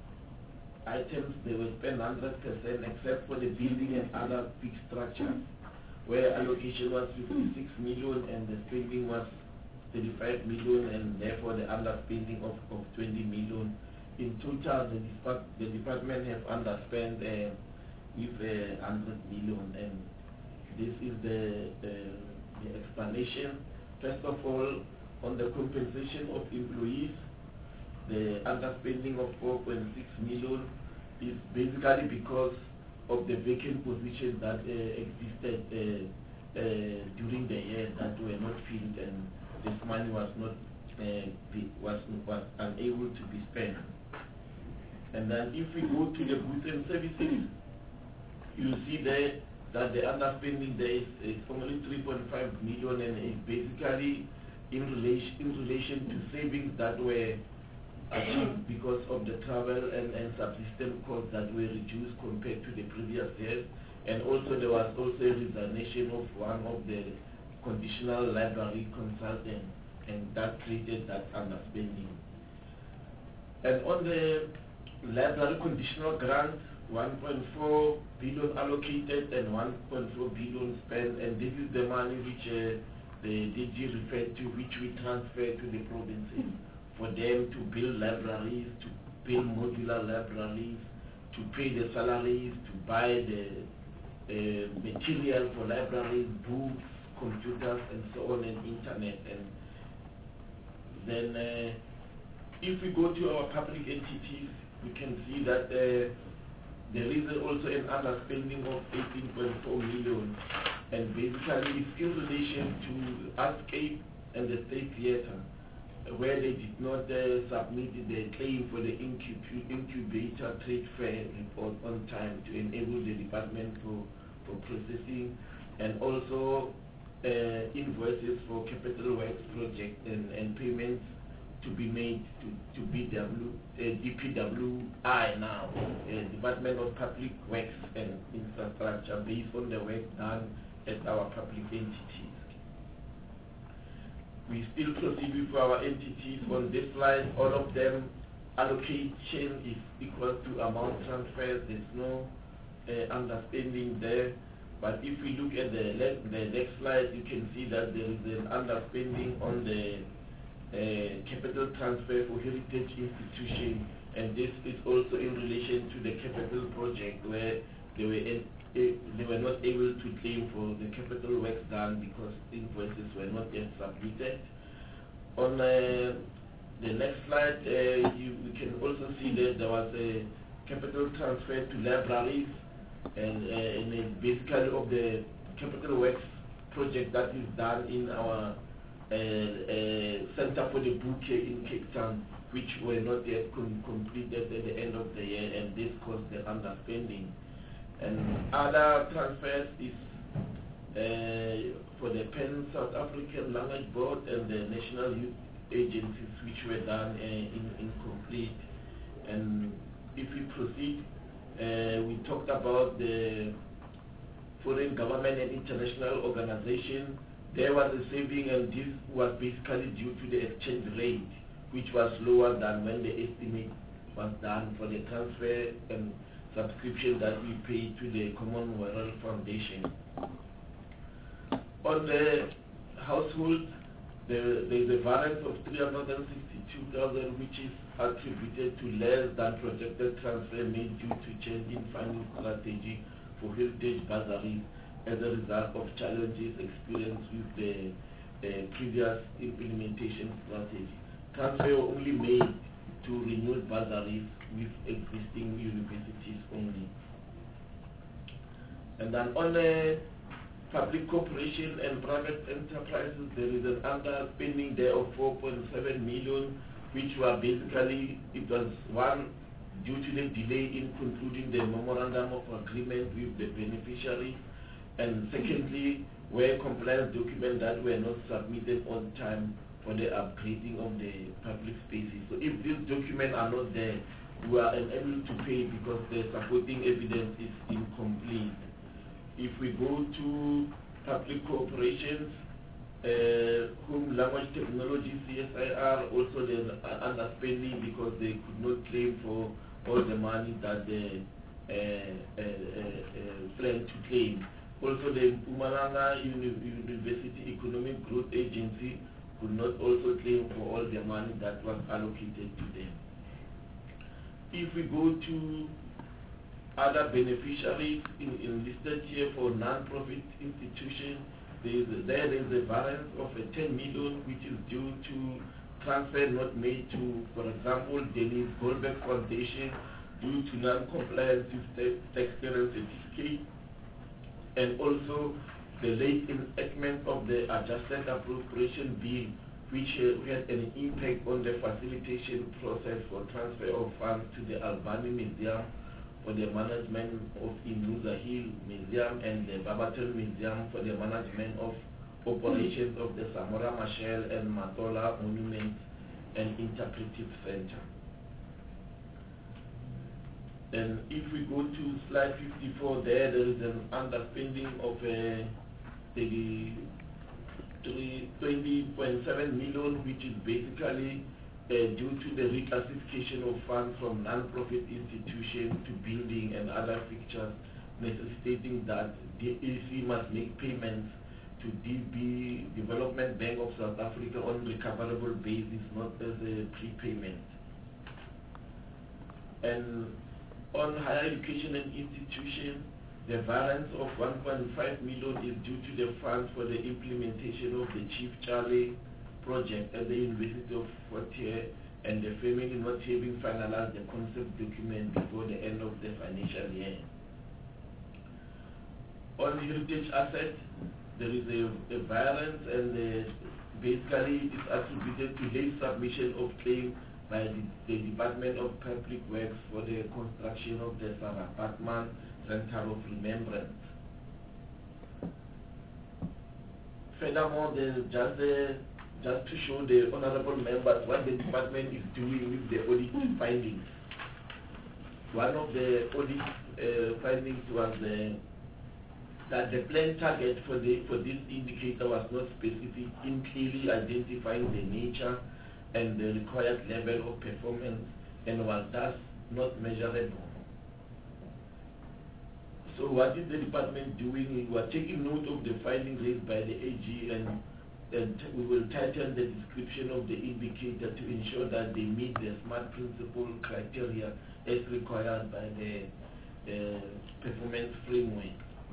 items, they were spent one hundred percent except for the building and other big structures, where allocation was fifty-six million and the spending was thirty-five million, and therefore the underspending of, of twenty million. In total, the, depart the department have underspent uh, with uh, one hundred million, and this is the, the, the explanation. First of all, on the compensation of employees, the underspending of four point six million is basically because of the vacant positions that uh, existed uh, uh, during the year that were not filled, and this money was not uh, be, was, was unable to be spent. And then if we go to the goods and services, you see there that the underspending there is, is only three point five million, and is basically in relation in relation to savings that were achieved because of the travel and, and subsistence costs that were reduced compared to the previous years. And also there was also a resignation of one of the conditional library consultants, and that created that underspending. And on the library conditional grant, one point four billion allocated and one point four billion spent, and this is the money which uh, the D G referred to, which we transfer to the provinces for them to build libraries, to build modular libraries, to pay the salaries, to buy the uh, material for libraries, books, computers, and so on, and internet. And then uh, if we go to our public entities, we can see that uh, there is also an underspending of eighteen point four million, and basically it's in relation to ASCAPE and the State Theatre, where they did not uh, submit their claim for the incub incubator trade fair report on time to enable the department for, for processing, and also uh, invoices for capital works project and, and payments to be made to, to B W, uh, D P W I now, uh, Department of Public Works and Infrastructure, based on the work done at our public entities. We still proceed with our entities. On this slide, all of them allocation is equal to amount transfers. There's no uh, understanding there. But if we look at the, the next slide, you can see that there is an underspending on the uh, capital transfer for heritage institution, and this is also in relation to the capital project, where they were in, they were not able to claim for the capital works done because invoices were not yet submitted. On uh, the next slide, uh, you, we can also see that there was a capital transfer to libraries, and, uh, and basically of the capital works project that is done in our uh, uh, Center for the Book in Cape Town, which were not yet com completed at the end of the year, and this caused the underspending. And other transfers is uh, for the Pan South African Language Board and the National Youth Agencies, which were done uh, in incomplete. And if we proceed, uh, we talked about the foreign government and international organization. There was a saving, and this was basically due to the exchange rate, which was lower than when the estimate was done for the transfer and subscription that we paid to the Commonwealth Foundation. On the household, there, there is a variance of three hundred sixty-two thousand, which is attributed to less than projected transfer made due to change in funding strategy for heritage bursaries as a result of challenges experienced with the uh, previous implementation strategy. Transfer were only made to renewed bursaries with existing universities only. And then on the public corporation and private enterprises, there is an underspending there of four point seven million, which were basically, it was one, due to the delay in concluding the memorandum of agreement with the beneficiary, and secondly, where compliance documents that were not submitted on time for the upgrading of the public spaces. So if these documents are not there, we are unable to pay because the supporting evidence is incomplete. If we go to public corporations, uh, Home Language Technology, C S I R, also there's underspending because they could not claim for all the money that they uh, uh, uh, uh, plan to claim. Also the Mpumalanga Uni University Economic Growth Agency could not also claim for all the money that was allocated to them. If we go to other beneficiaries in, in listed here for non-profit institutions, there is, a, there is a variance of a ten million, which is due to transfer not made to, for example, Dennis Goldberg Foundation due to non-compliance with tax clearance certificate, and also the late enactment of the adjusted appropriation bill, which uh, had an impact on the facilitation process for transfer of funds to the Albany Museum for the management of Inusa Hill Museum and the Barberton Museum for the management of operations of the Samora Machel and Matola Monuments and Interpretive Center. And if we go to slide fifty-four, there, there is an underspending of uh, twenty point seven million, which is basically uh, due to the reclassification of funds from non-profit institutions to building and other fixtures, necessitating that the A C must make payments to D B, Development Bank of South Africa, on recoverable basis, not as a prepayment. And on higher education and institutions, the variance of one point five million is due to the funds for the implementation of the Chief Charlie project at the University of Fort Hare, and the family not having finalized the concept document before the end of the financial year. On heritage assets, there is a, a variance, and uh, basically it is attributed to late submission of claim by the, the Department of Public Works for the construction of the Sarah Batman Center of Remembrance. Furthermore, there's just, uh, just to show the honorable members what the department is doing with the audit findings. One of the audit uh, findings was uh, that the planned target for, the, for this indicator was not specific in clearly identifying the nature and the required level of performance, and was thus not measurable. So what is the department doing? We are taking note of the findings raised by the A G, and, and we will tighten the description of the indicator to ensure that they meet the SMART principle criteria as required by the uh, performance framework.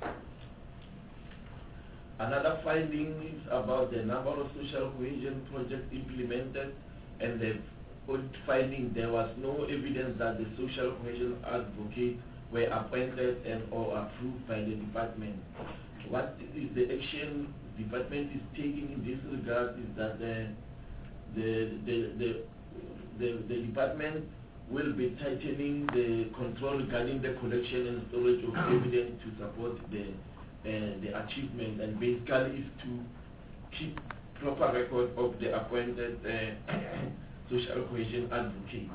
Another finding is about the number of social cohesion projects implemented, and the audit finding there was no evidence that the social cohesion advocates were appointed and or approved by the department. What is the action the department is taking in this regard is that the the the the, the, the department will be tightening the control regarding the collection and storage of evidence to support the uh, the achievement, and basically is to keep proper record of the appointed uh, social cohesion advocate.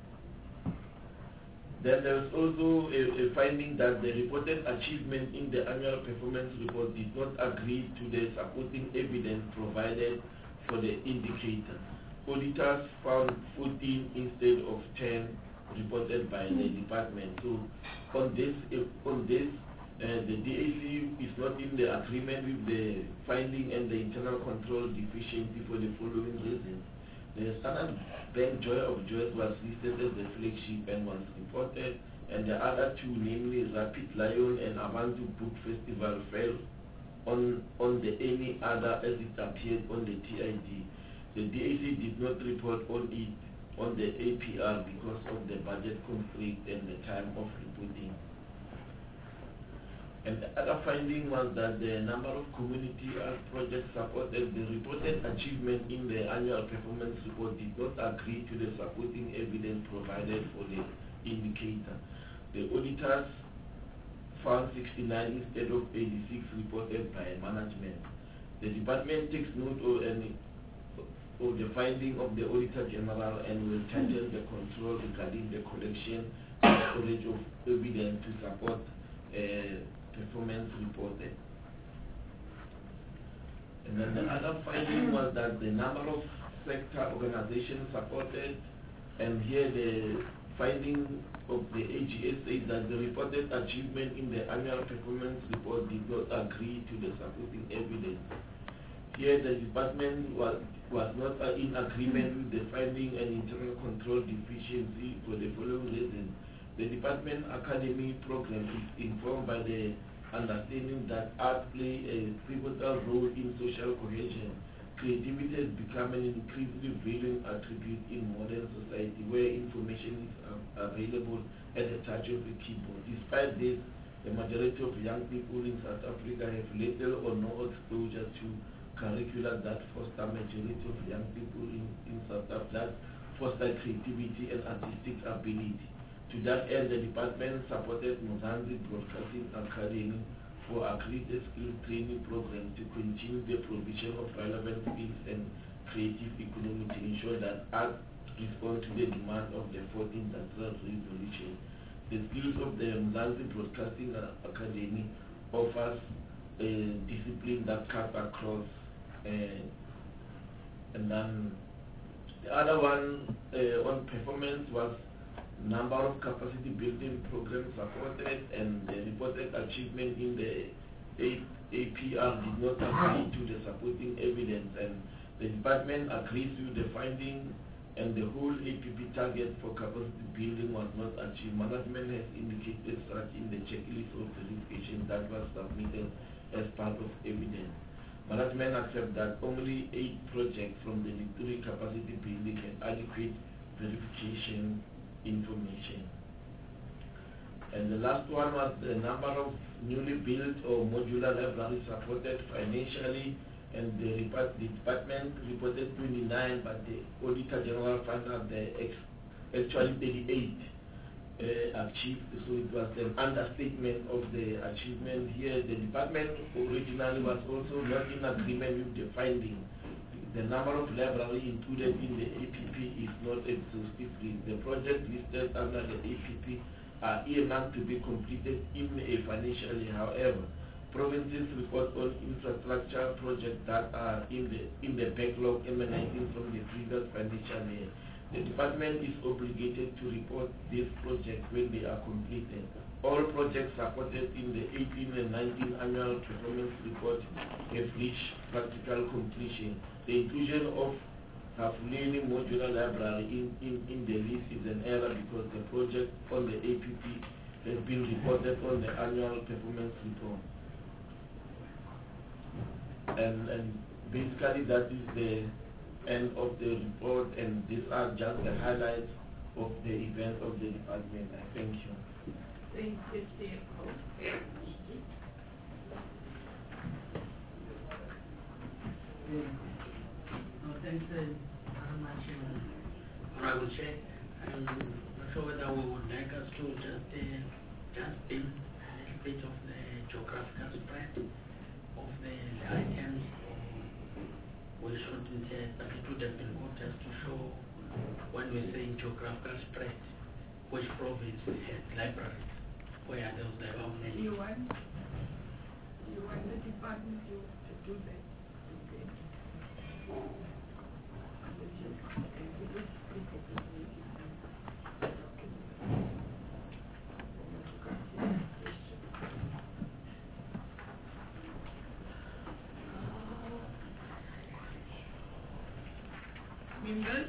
Then there is also a, a finding that the reported achievement in the annual performance report did not agree to the supporting evidence provided for the indicator. Auditors found fourteen instead of ten reported by the department. So on this, if on this, uh, the D A C is not in the agreement with the finding and the internal control deficiency for the following reasons. The Standard Bank Joy of Joys was listed as the flagship and was reported, and the other two, namely Rapid Lion and Abantu Book Festival, fell on on the any other as it appeared on the T I D. The D A C did not report on it on the A P R because of the budget conflict and the time of reporting. And the other finding was that the number of community art projects supported, the reported achievement in the annual performance report did not agree to the supporting evidence provided for the indicator. The auditors found sixty-nine instead of eighty-six reported by management. The department takes note of any of the finding of the Auditor General and will tighten the control regarding the collection and storage of evidence to support uh, performance reported. And then the other finding was that the number of sector organizations supported, and here the finding of the A G S says that the reported achievement in the annual performance report did not agree to the supporting evidence. Here the department was, was not uh, in agreement with the finding and internal control deficiency for the following reasons. The department academy program is informed by the understanding that art play a pivotal role in social cohesion. Creativity has become an increasingly valued attribute in modern society where information is uh, available at the touch of a keyboard. Despite this, the majority of young people in South Africa have little or no exposure to curricula that foster majority of young people in, in South Africa that foster creativity and artistic ability. To that end, the department supported Mozambique Broadcasting Academy for accredited skill training program to continue the provision of relevant skills and creative economy to ensure that art responds to the demand of the fourth industrial revolution. The skills of the Mozambique Broadcasting Academy offers a discipline that cuts across. Uh, and then the other one uh, on performance was number of capacity building programs supported, and the reported achievement in the A P R did not agree to the supporting evidence, and the department agrees with the finding, and the whole A P P target for capacity building was not achieved. Management has indicated such in the checklist of verification that was submitted as part of evidence. Management accepts that only eight projects from the Victory capacity building had adequate verification information. And the last one was the number of newly built or modular libraries supported financially, and the, report, the department reported twenty-nine, but the Auditor General found out the ex, actually thirty-eight uh, achieved, so it was an understatement of the achievement here. The department originally was also not in agreement with the finding. The number of libraries included in the A P P is not exhaustive. The project listed under the A P P are earmarked to be completed in a financial year. However, provinces report on infrastructure projects that are in the in the backlog emanating from the previous financial year. The department is obligated to report these projects when they are completed. All projects supported in the eighteen and nineteen annual performance report have reached practical completion. The inclusion of Hafuleni Modular Library in, in, in the list is an error because the project on the A P P has been reported on the annual performance report. And, and basically that is the end of the report, and these are just the highlights of the events of the department. I thank you. Thank you, C F O. No, thanks uh, very much, uh, Honorable Chair. I'm not sure whether we would like us to just uh, just in a little bit of the geographical spread of the, the items. We shouldn't say, but it would have been good just to show, when we say geographical spread, which province has libraries, where those there are Do many. you want, do you want the department to, to do that? Okay. Members?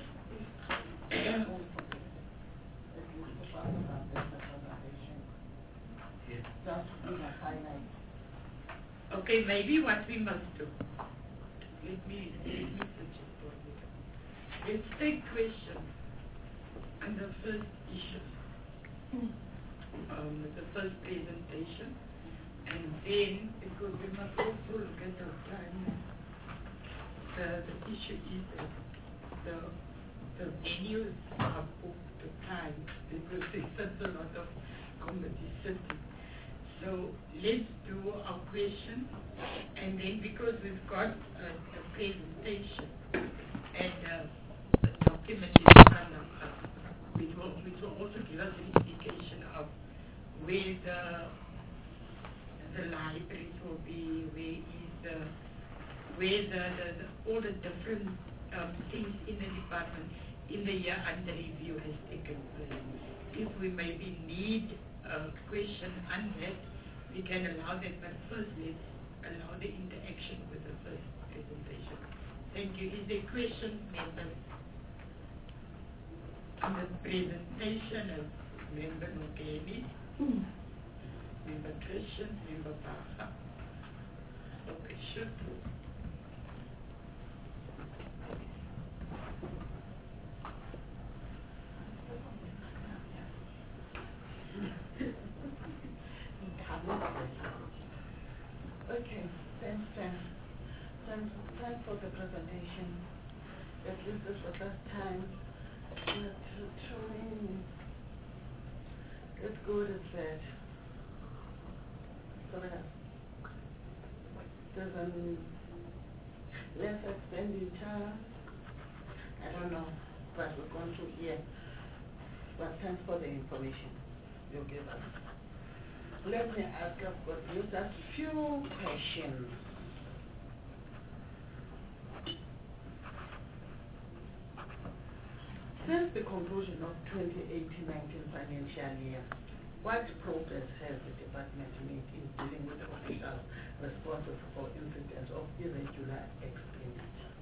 Okay, maybe what we must do. Let me, let me suggest what we do. Let's take questions on the first issue, um, the first presentation, and then, because we must also look at the time, the, the issue is that the, the venues are booked to time because there's such a lot of committee sitting. So let's do our question, and then because we've got a, a presentation and uh, a document in front of us, which will, which will also give us an indication of where the, the libraries will be, where is the, where the, the, the all the different um, things in the department in the year under review has taken place. If we maybe need a question on that, we can allow that, but first let's allow the interaction with the first presentation. Thank you. Is there a question, members? On the presentation of Member Nogeni, Member Christian, Member Baha. Okay, sure. Okay, thanks, Jen. Thanks, thanks for the presentation. At least this was the first time that training as good as that. So that there's um, less expenditure. I don't know what we're going to hear, but thanks for the information you gave us. Let me ask, I've got you just a few questions. Since the conclusion of twenty eighteen nineteen financial year, what progress has the department made in dealing with the officials responsible for incidents of irregular expenditure?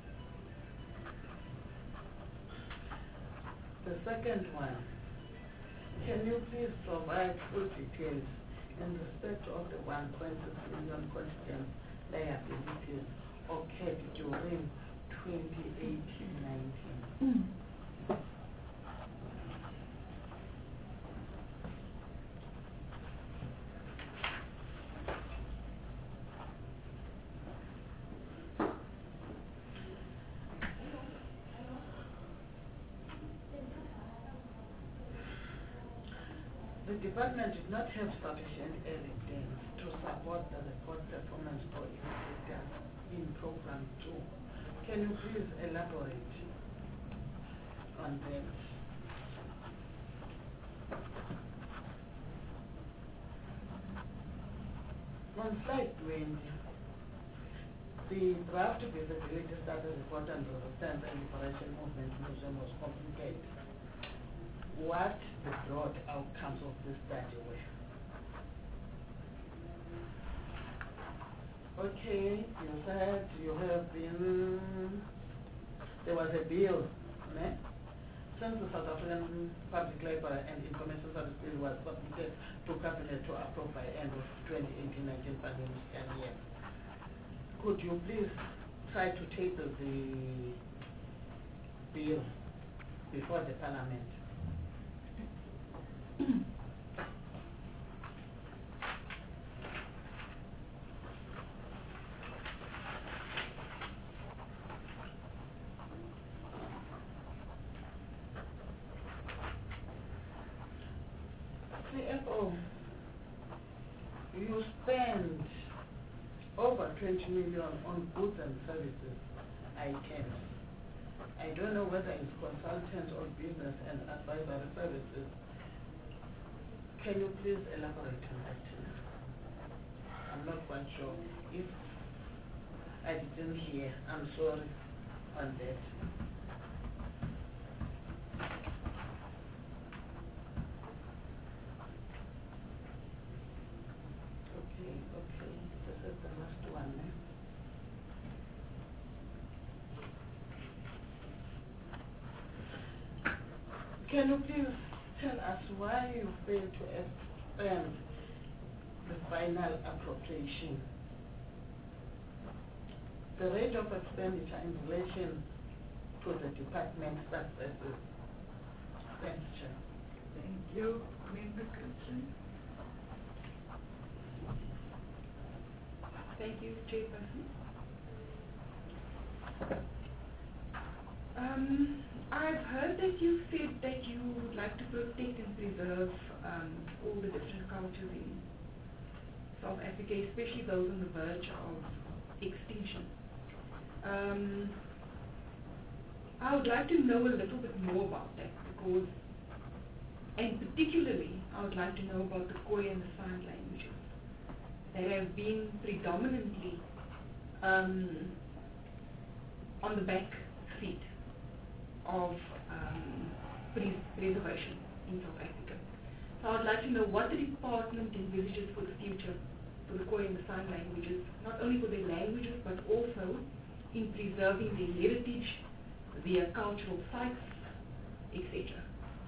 The second one, can you please provide full details in respect of the one point six million contingent liabilities occurred during twenty eighteen nineteen? The department did not have sufficient evidence to support the report performance for indicators in program two. Can you please elaborate on that? On slide twenty, the draft feasibility study report on the resistance and liberation movement museum was complicated. What the broad outcomes of this study were? Okay, you said you have been, there was a bill, né? Since the South African Public Library and Information Service Bill was submitted to Cabinet to approve by end of twenty eighteen nineteen financial year, could you please try to table the bill before the Parliament? C F O, you spend over twenty million on goods and services items. I don't know whether it's consultant or business and advisory services. Can you please elaborate on that? I'm not quite sure. If I didn't hear, I'm sorry on that. Okay, okay. This is the last one. Eh? Can you please tell us why you failed to expand the final appropriation? The rate of expenditure in relation to the department successes. Thanks, Chair. Thank you. Member Christian. Thank you, Chairperson. Um, I've heard that you said that you would like to protect and preserve um, all the different cultures in South Africa, especially those on the verge of extinction. Um, I would like to know a little bit more about that because, and particularly, I would like to know about the Khoi and the sign languages that have been predominantly um, on the back seat of um, pres preservation in South Africa. So I would like to know what the department envisages for the future for the Khoi and the sign languages, not only for their languages but also in preserving their heritage, their cultural sites, et cetera.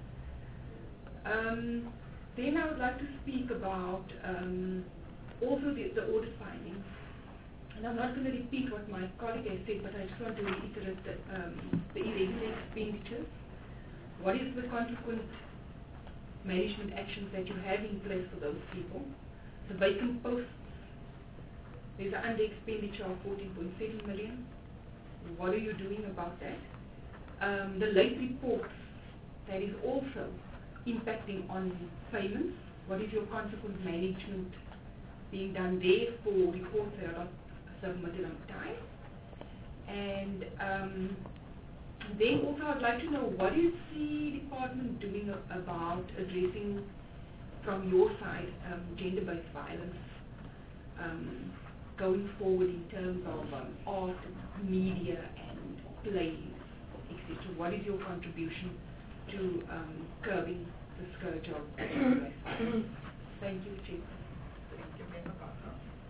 Um, then I would like to speak about um, also the, the audit findings. And I'm not going to repeat what my colleague has said, but I just want to reiterate that um, the irregular expenditures, what is the consequent management actions that you have in place for those people, the vacant posts, there's an under expenditure of fourteen point seven million. What are you doing about that? Um, the late reports, that is also impacting on payments. What is your consequent management being done there for reports that are not submitted on time? And um, then also I'd like to know what is the department doing about addressing from your side um, gender-based violence um, going forward in terms of um, art, media and plays, et cetera. What is your contribution to um, curbing the scourge of gender-based violence? Thank you, Chief. Thank you, Member Parker.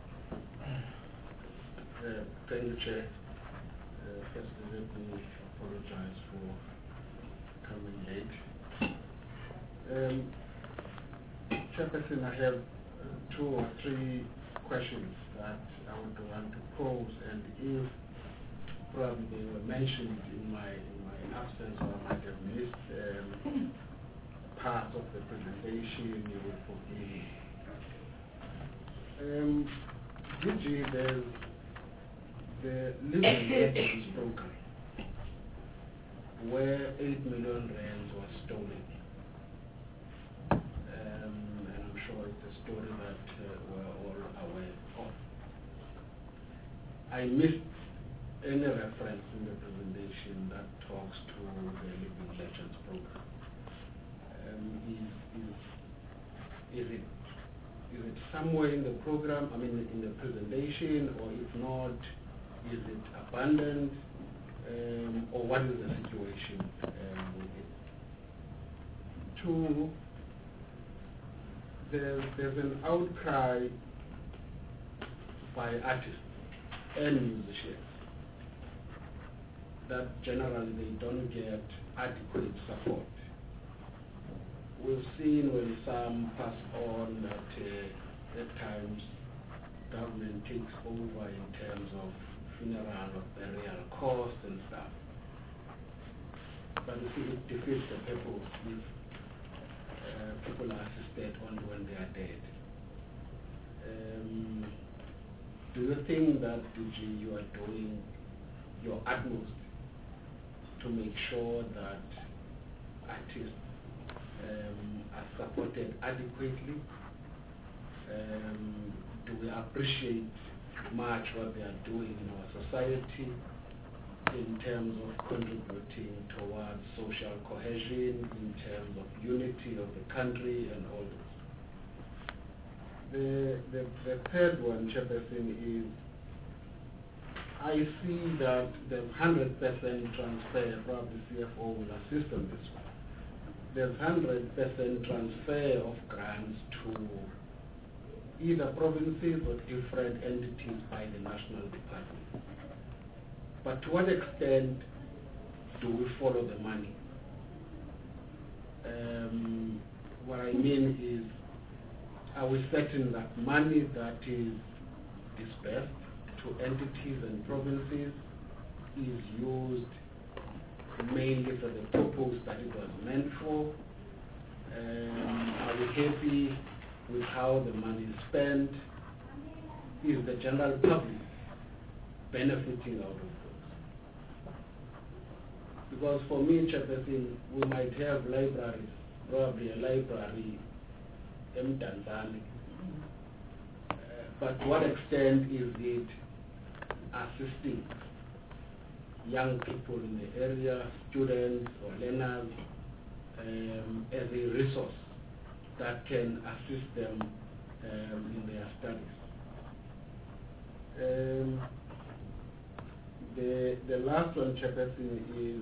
Uh, thank you, Chair. Uh, firstly, let me apologize for coming late. Um, Chairperson, I have uh, two or three questions that I would want to pose, and if probably they were mentioned in my in my absence or I might have missed um, part of the presentation, you will forgive me. Um, D G, there's the living legends program where eight million rands was stolen. Um, and I'm sure it's a story that uh, we're all aware of. I missed any reference in the presentation that talks to the Living Legends program. Um, is, is, is, it, is it somewhere in the program, I mean in the presentation, or if not, is it abandoned, um, or what is the situation um, with it? Two, there's, there's an outcry by artists and musicians that generally they don't get adequate support. We've seen when some pass on that uh, at times government takes over in terms of funeral or burial costs and stuff. But you see, it defeats the purpose if uh, people are assisted only when they are dead. Um, do you think that, D G, you are doing your utmost to make sure that artists um, are supported adequately Um, do we appreciate much what they are doing in our society in terms of contributing towards social cohesion, in terms of unity of the country and all this. The, the, the third one, Chairperson, is I see that the one hundred percent transfer, probably C F O will assist on this one. There's one hundred percent transfer of grants to either provinces or different entities by the national department. But to what extent do we follow the money? Um, what I mean is, are we certain that money that is dispersed to entities and provinces is used mainly for the purpose that it was meant for? Um, are we happy with how the money is spent? Is the general public benefiting out of those? Because for me, Chairperson, we might have libraries, probably a library in Tanzania. Uh, but to what extent is it assisting young people in the area, students or learners, um, as a resource that can assist them um, in their studies? Um, the, the last one, Chairperson, is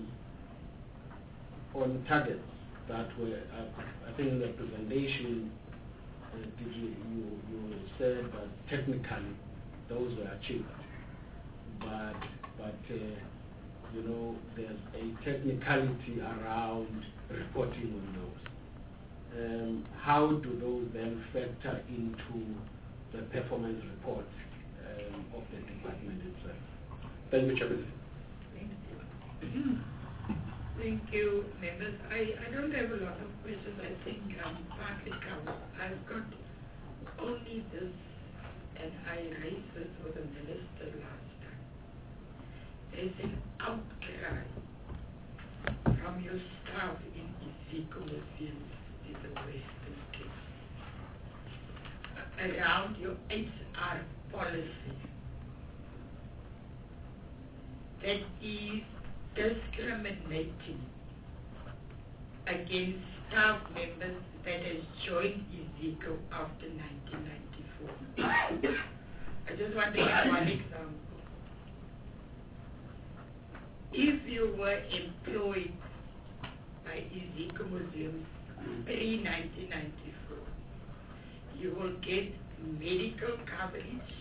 on targets that were, uh, I think in the presentation, uh, did you, you, you said that technically those were achieved. But, but uh, you know, there's a technicality around reporting on those. Um, how do those then factor into the performance report um, of the department itself? Thank you, Chairman. Thank you. Thank you, members. I, I don't have a lot of questions. I think I'm partly covered. I've got only this, and I raised this with the minister last time. There's an outcry from your staff in Iziko Museums in the Western Cape around your H R policy that is discriminating against staff members that has joined Iziko after nineteen ninety-four. I just want to give one example. If you were employed by Iziko Museums pre nineteen ninety-four, you will get medical coverage.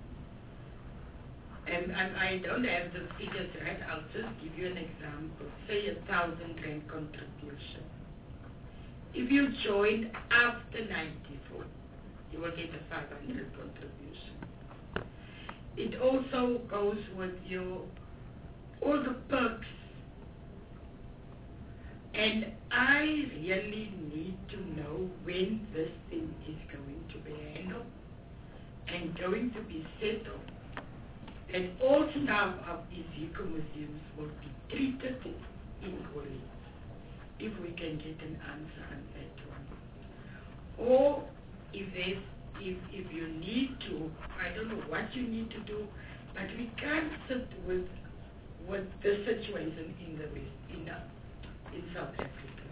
And, and I don't have the figures right, I'll just give you an example. Say a thousand rand contribution. If you joined after ninety-four, you will get a five hundred contribution. It also goes with your, all the perks. And I really need to know when this thing is going to be handled and going to be settled. And all staff of Iziko Museums will be treated equally, if we can get an answer on that one. Or if there's, if, if you need to, I don't know what you need to do, but we can't sit with, with the situation in the West, in, uh, in South Africa,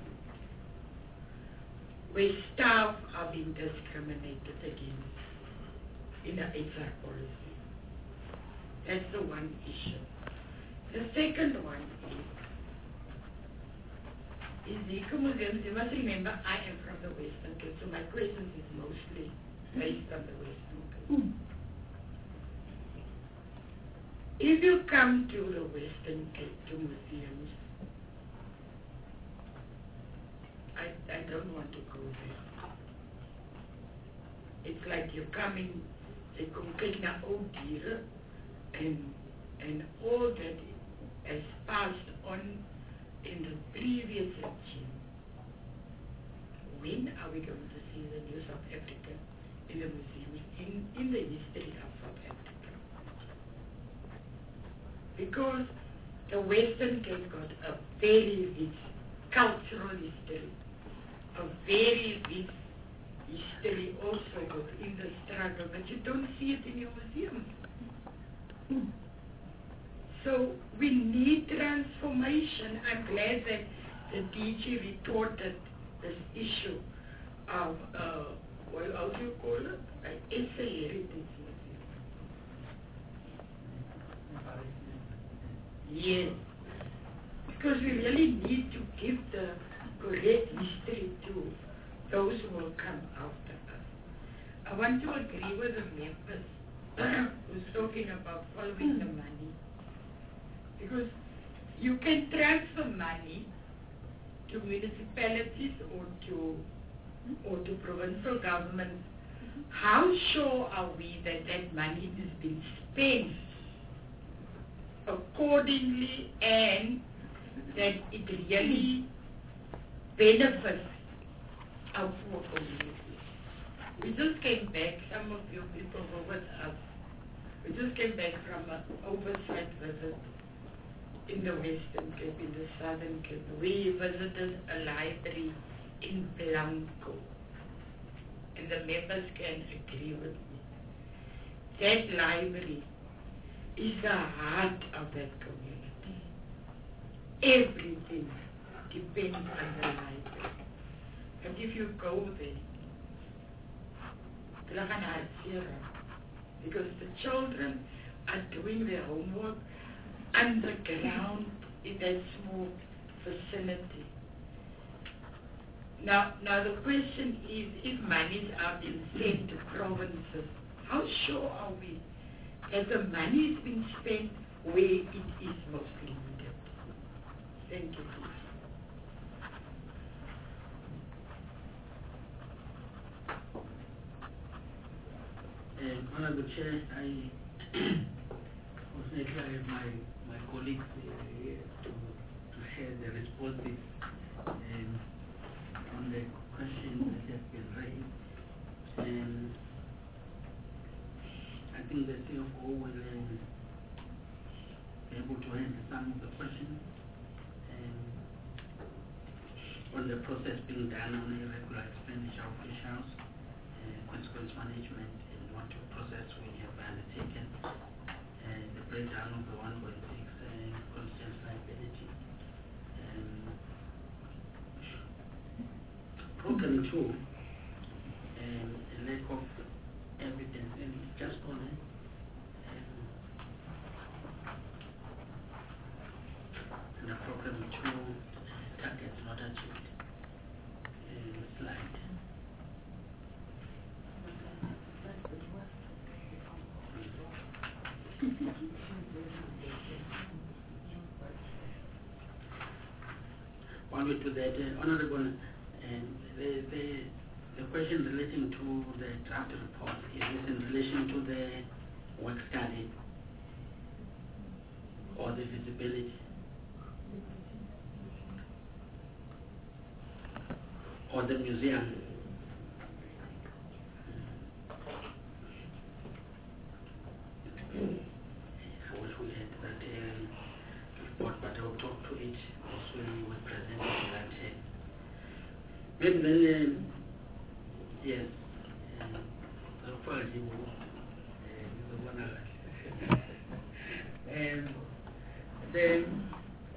where staff are being discriminated against in the H R policy. That's the one issue. The second one is, is Iziko Museums. You must remember, I am from the Western Cape, so my questions is mostly based on the Western Cape. If you come to the Western Cape, to museums, I, I don't want to go there. It's like you're coming, they come take na old dieren, and and all that has passed on in the previous regime. When are we going to see the new South Africa in the museums, in, in the history of South Africa? Because the Western Cape got a very rich cultural history, a very rich history also within the struggle, but you don't see it in your museums. So we need transformation. I'm glad that the D G retorted this issue of, uh, what how do you call it? An essay heritage museum. Yes. Because we really need to give the correct history to those who will come after us. I want to agree with the members who's talking about following the money. Because you can transfer money to municipalities or to or to provincial governments. How sure are we that that money is being spent accordingly and that it really benefits our poor communities? We just came back, some of you people were with us, we just came back from an oversight visit in the Western Cape, in the Southern Cape. We visited a library in Blanco, and the members can agree with me. That library is the heart of that community. Everything depends on the library. And if you go there, because the children are doing their homework underground in that small vicinity. Now, now the question is, if monies are being sent to provinces, how sure are we that the money is being spent where it is mostly needed? Thank you. Uh, Honorable Chair, I fortunately I have my, my colleagues uh, here to, to share the responses um, on the questions that have been raised. And I think the C F O will uh, be able to answer some of the questions um, on the process being done on irregular expenditure officials, uh, consequence management, and what process we have undertaken, and the breakdown of the one point six uh, constituent liability. Um, problem two, um, a lack of evidence, and just on it, um, and the problem two, targets not achieved. Uh, slide. One way to that, uh, Honorable, um, the, the, the question relating to the draft report, is this in relation to the work study or the visibility? Or the museum? I wish we had that uh, report, but I will talk to it as we will present it that. Uh, maybe then, uh, yes, uh, I'll probably give you uh, one hour. And then,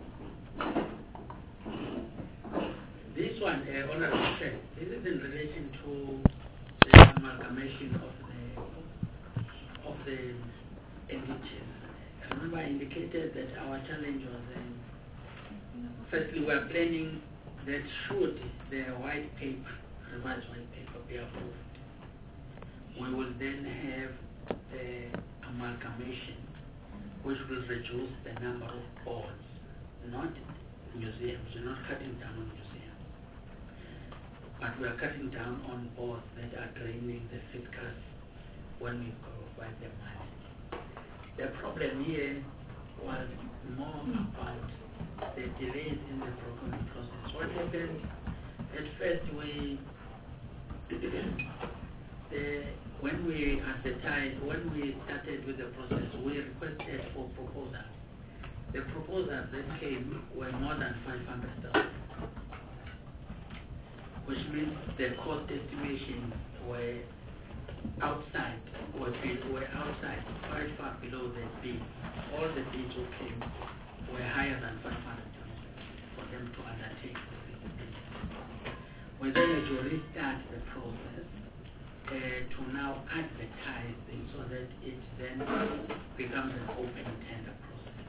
this one, uh, Honorable Chair, this is in relation to the amalgamation of the of the entities. Remember, I indicated that our challenge was, um, firstly, we are planning that should the white paper, revised white paper, be approved, we will then have the amalgamation, which will reduce the number of boards, not museums. We're not cutting down on museums, but we are cutting down on boards that are draining the fiscus when we provide the money. The problem here was more about the delays in the procurement process. What happened? At first, we the, when we advertised, when we started with the process, we requested for proposals. The proposals that came were more than five hundred thousand. which means the cost estimations were outside, were, be- were outside, quite far below the bid. All the bids who came were higher than five hundred million for them to undertake the feasibility. We then had to restart the process uh, to now advertise it so that it then becomes an open tender process.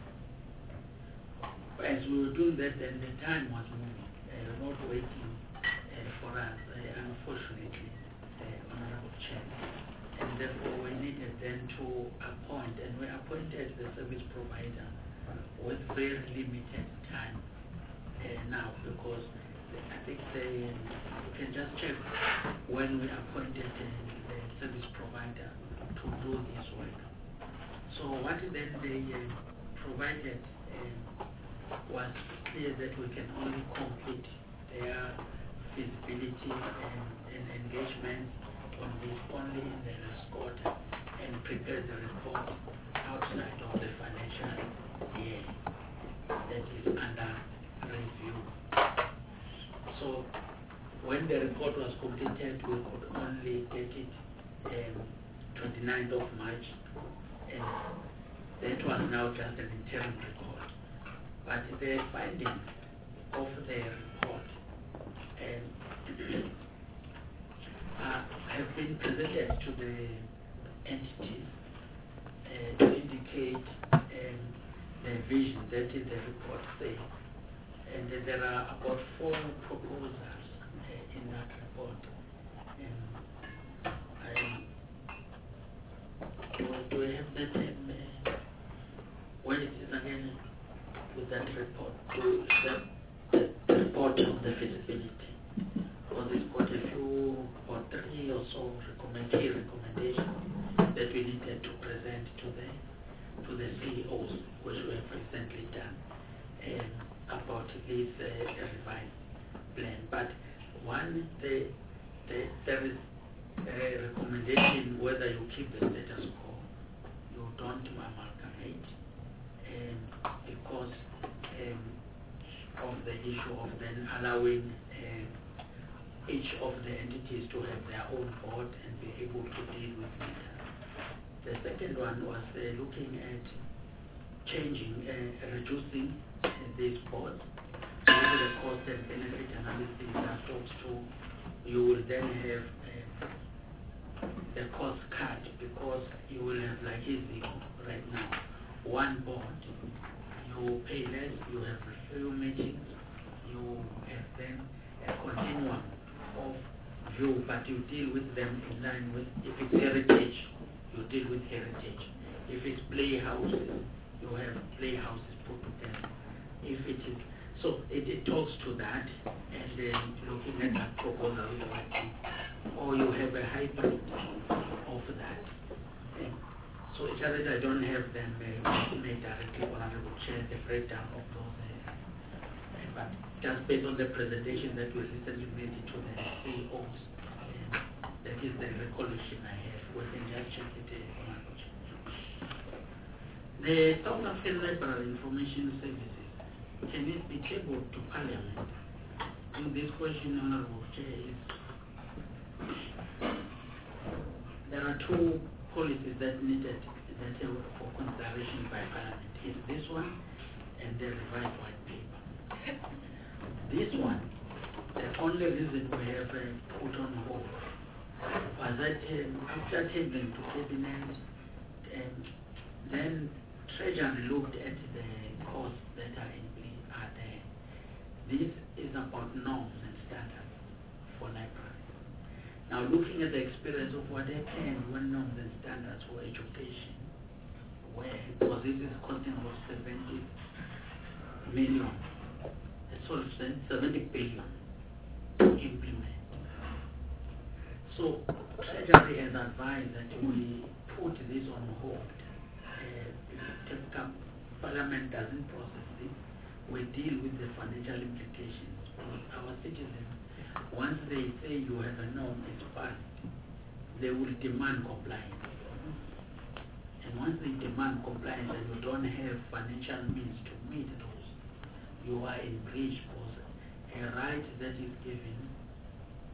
As we were doing that, then the time was moving, uh, not waiting uh, for us, uh, unfortunately, uh, Honorable Chair. And therefore we needed then to appoint, and we appointed the service provider with very limited time uh, now, because I think they, you can just check when we appointed uh, the service provider to do this work. So what then they uh, provided uh, was clear that we can only complete their feasibility and, and engagement on this only in the last quarter and prepare the report outside of the financial year that is under review. So when the report was completed, we could only get it um, twenty-ninth of March, and that was now just an interim report. But the findings of the report um, uh, have been presented to the entities uh, to indicate um, the vision that is the report says. And uh, there are about four proposals uh, in that report. Um, I, do, do I have that um, uh, where it is again with that report? To the, the report of the feasibility. Because it's got a few or three or so recommend, key recommendations that we needed to present to the to the C E Os, which we have recently done. Um, about this uh, revised plan. But one, the, the, there is a recommendation whether you keep the status quo, you don't amalgamate, um, because um, of the issue of then allowing uh, each of the entities to have their own board and be able to deal with matters. The second one was uh, looking at changing, uh, reducing uh, these boards. So with the cost and benefit analysis that talks to, you will then have uh, the cost cut, because you will have, like easy right now, one board, you pay less, you have few meetings, you have then a continuum of view, but you deal with them in line with, if it's heritage, you deal with heritage. If it's playhouses, you have playhouses put together. If it is, so it, it talks to that, and then looking at that proposal, or you have a hybrid of that. And so it's just that I don't have them uh, made directly Honorable Chair, the breakdown of those, uh, uh, but just based on the presentation that we recently made to the C E Os, uh, that is the recollection I have. We can just check it, uh, Honorable Chair. The South African Library Information Services, can it be tabled to Parliament? In this question, Honorable Chair, is there are two policies that needed that are for consideration by Parliament. It's this one and the revised white paper. This one, the only reason we have uh, put on hold was that um, after tabling to Cabinet, um, then Treasury looked at the costs that are in place are there. This is about norms and standards for libraries. Now, looking at the experience of what happened when norms and standards for education were, because this is costing about seventy million, sorry, seventy billion to implement. So, Treasury has advised that we put this on hold. Uh, Parliament doesn't process this. We deal with the financial implications. Our citizens, once they say you have a norm, it's passed, they will demand compliance. And once they demand compliance and you don't have financial means to meet those, you are in breach, because a right that is given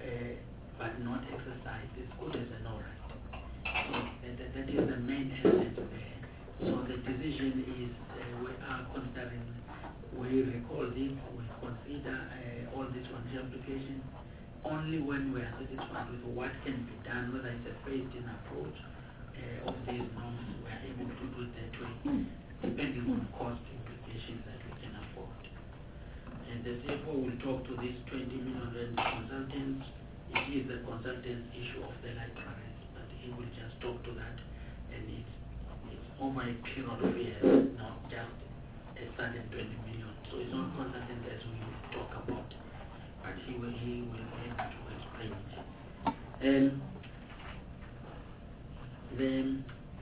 uh, but not exercised is good as a no right. So that, that, that is the main essence there. So the decision is uh, we are considering, we recall this, we consider uh, all this on the application only when we are satisfied with what can be done, whether it's a phased-in approach uh, of these norms, we are able to do it that way, depending on cost implications that we can afford. And the C F O will talk to these twenty million rand consultants. It is the consultant's issue of the libraries, but he will just talk to that, and it's, it's over a period of years, not just a sudden twenty million. So it's not consultant as we talk about, but he will, he will be able to explain it. Um, then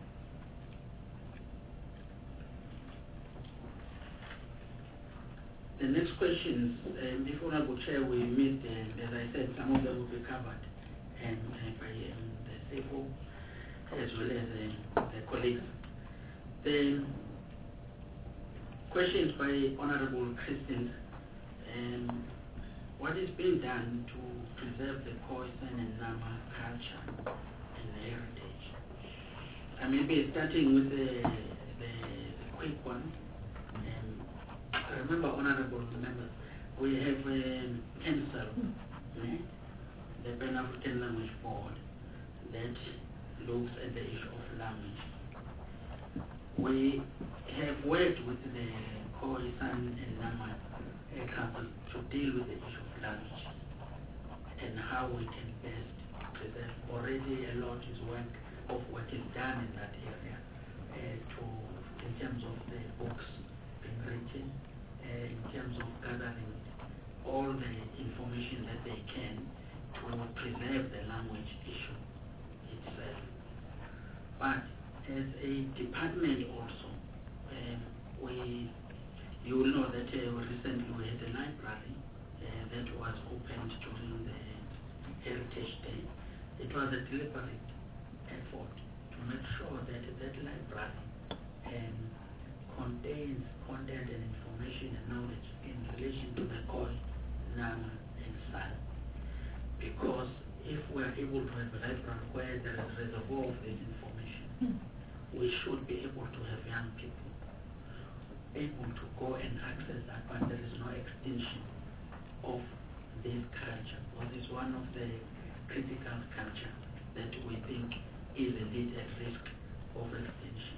the next questions, um, before Honorable Chair, we missed, um, as I said, some of them will be covered um, uh, by um, the C F O as well as um, the colleagues. The questions by Honorable Christian, um, what is being done to preserve the Khoisan and Nama culture and heritage? I may be starting with the, the, the quick one. Um, I remember, honorable members, we have um, PANCEL, eh, the Pan African Language Board, that looks at the issue of language. We have worked with the Khoisan and Nama uh, council to deal with the issue of language and how we can best preserve. Already a lot is work of work is done in that area uh, to, in terms of the books being written, uh, in terms of gathering all the information that they can to preserve the language issue itself. But as a department also, um, we, you will know that uh, recently we had a library uh, that was opened during the Heritage Day. It was a deliberate effort to make sure that that library um, contains content and information and knowledge in relation to the Khoi, Nama, and San. Because if we are able to have a library where there is a reservoir of this information, we should be able to have young people able to go and access that, but there is no extinction of this culture. Because it's one of the critical culture that we think is indeed at risk of extinction.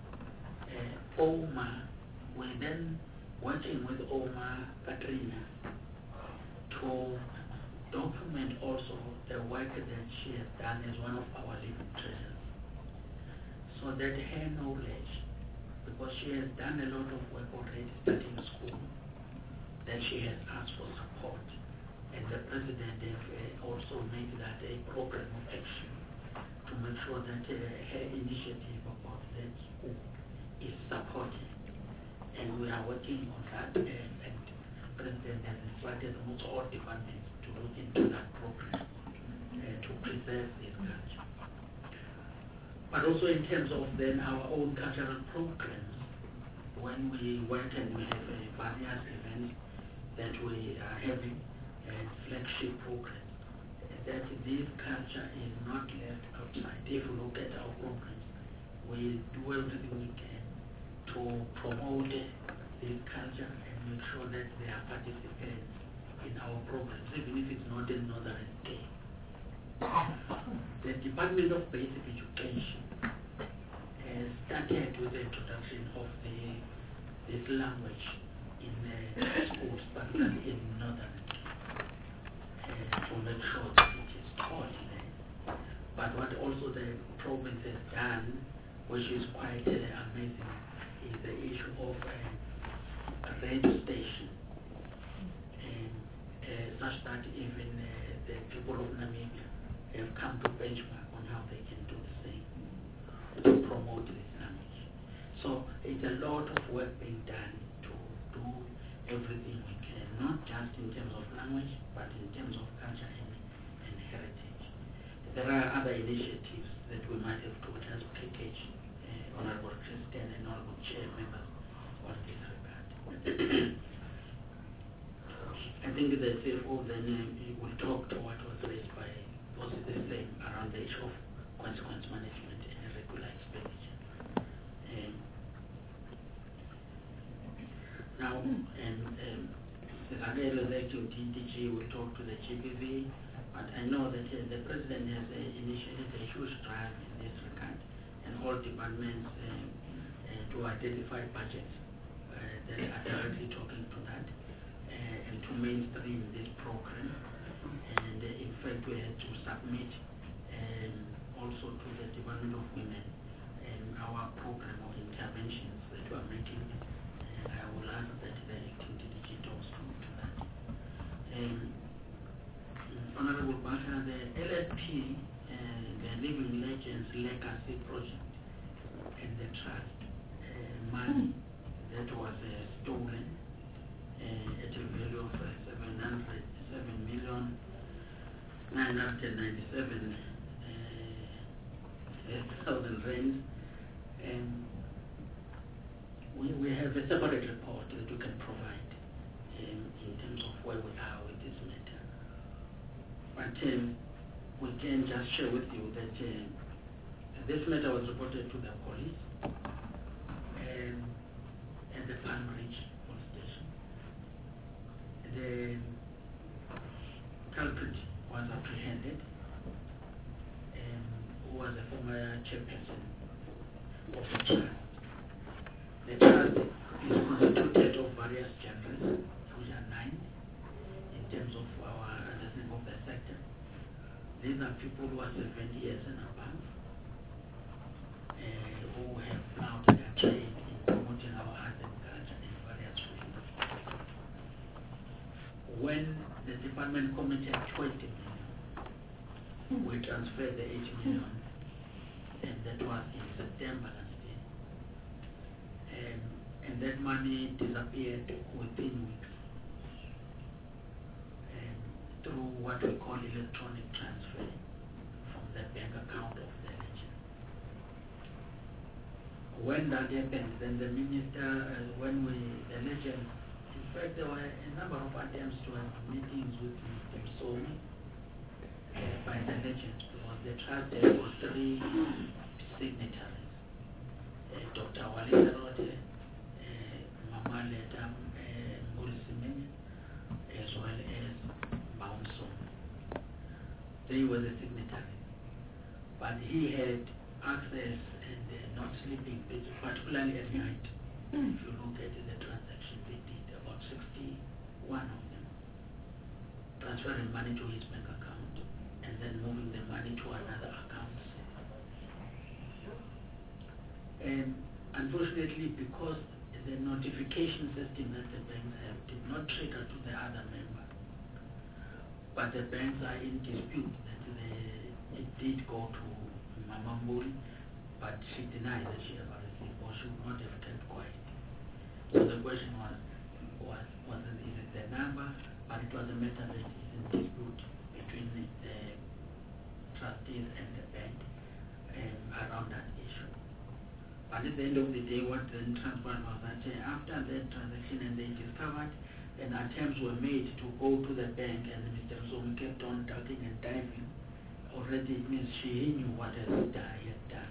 Uh, O M A, we're then working with O M A Katrina to document also the work that she has done as one of our living treasures, so that her knowledge, because she has done a lot of work already starting school, that she has asked for support, and the President has uh, also made that a program of action to make sure that uh, her initiative about that school is supported. And we are working on that, uh, and the President has instructed almost all departments to look into that program uh, to preserve this culture. But also in terms of then our own cultural programs, when we work and we have uh, various events that we are having, and flagship programs, that this culture is not left outside. If you look at our programs, we do everything we can to promote this culture and make sure that they are participants in our programs, even if it's not a Northern Day. The Department of Basic Education has started with the introduction of the, this language in uh, schools, particularly in Northern Day, uh, to make sure that it is taught there. But what also the province has done, which is quite uh, amazing, is the issue of uh, a radio station, and, uh, such that even uh, the people of Namibia have come to benchmark on how they can do the same to promote this language. So it's a lot of work being done to do everything we can, not just in terms of language, but in terms of culture and, and heritage. There are other initiatives that we might have to just package, uh, Honorable Christian and Honorable Chair members on this regard. I think the C F O then uh, will talk to what was raised by also the same around the issue of consequence management and regular expenditure. Um, now, um, um, the Agelo, the D G will talk to the G P V, but I know that uh, the President has uh, initiated a huge drive in this regard, and all departments uh, uh, to identify budgets uh, that are directly talking to that, uh, and to mainstream this program. And uh, in fact, we had to submit um, also to the Department of Women um, our program of interventions that we are making. And I will ask that the acting D D G talks to, to that. Um, Honorable Basha, the L S P, uh, the Living Legends Legacy Project, and the trust uh, money that was uh, stolen uh, at a value of uh, seven hundred seven million nine hundred ninety-seven thousand rand. And we, we have a separate report that we can provide um, in terms of where we are with this matter. But um, we can just share with you that uh, this matter was reported to the police um, at the Palm Ridge police station. The culprit was apprehended, um, who was a former chairperson of the trust. The trust is constituted of various chapters, which are nine in terms of our understanding of the sector. These are people who are seventy years and above, uh, who have now taken trade in promoting our arts and culture in various ways. When the department committed twenty million, we transferred the eight million, and that was in September last year. Um, and that money disappeared within weeks um, through what we call electronic transfer from the bank account of the legend. When that happened, then the minister, uh, when we, the legend, in fact, there were a number of attempts to have meetings with Mister Somi uh, by the legend, because the trust there were three signatories. Uh, Doctor Walid Rote, uh, Mama Ledam Ngulisimen, as well as Maumson. They were the signatories. But he had access and uh, not sleeping, particularly at night. Mm. If you look at the transaction they did, about sixty-one of them, transferring money to his bank account and then moving the money to another account. And unfortunately, because the notification system that the banks have did not trigger to the other member, but the banks are in dispute that they, it did go to Mama Mbuli, but she denied that she ever received, or she would not have kept quiet. So the question was, was, was it, is it the number? But it was a matter that is in dispute between the, the trustees and the bank um, around that issue. But at the end of the day, what then transpired was that uh, after that transaction, and they discovered, and attempts were made to go to the bank, and Mister Zoom kept on ducking and diving. Already it means she knew what else he had done.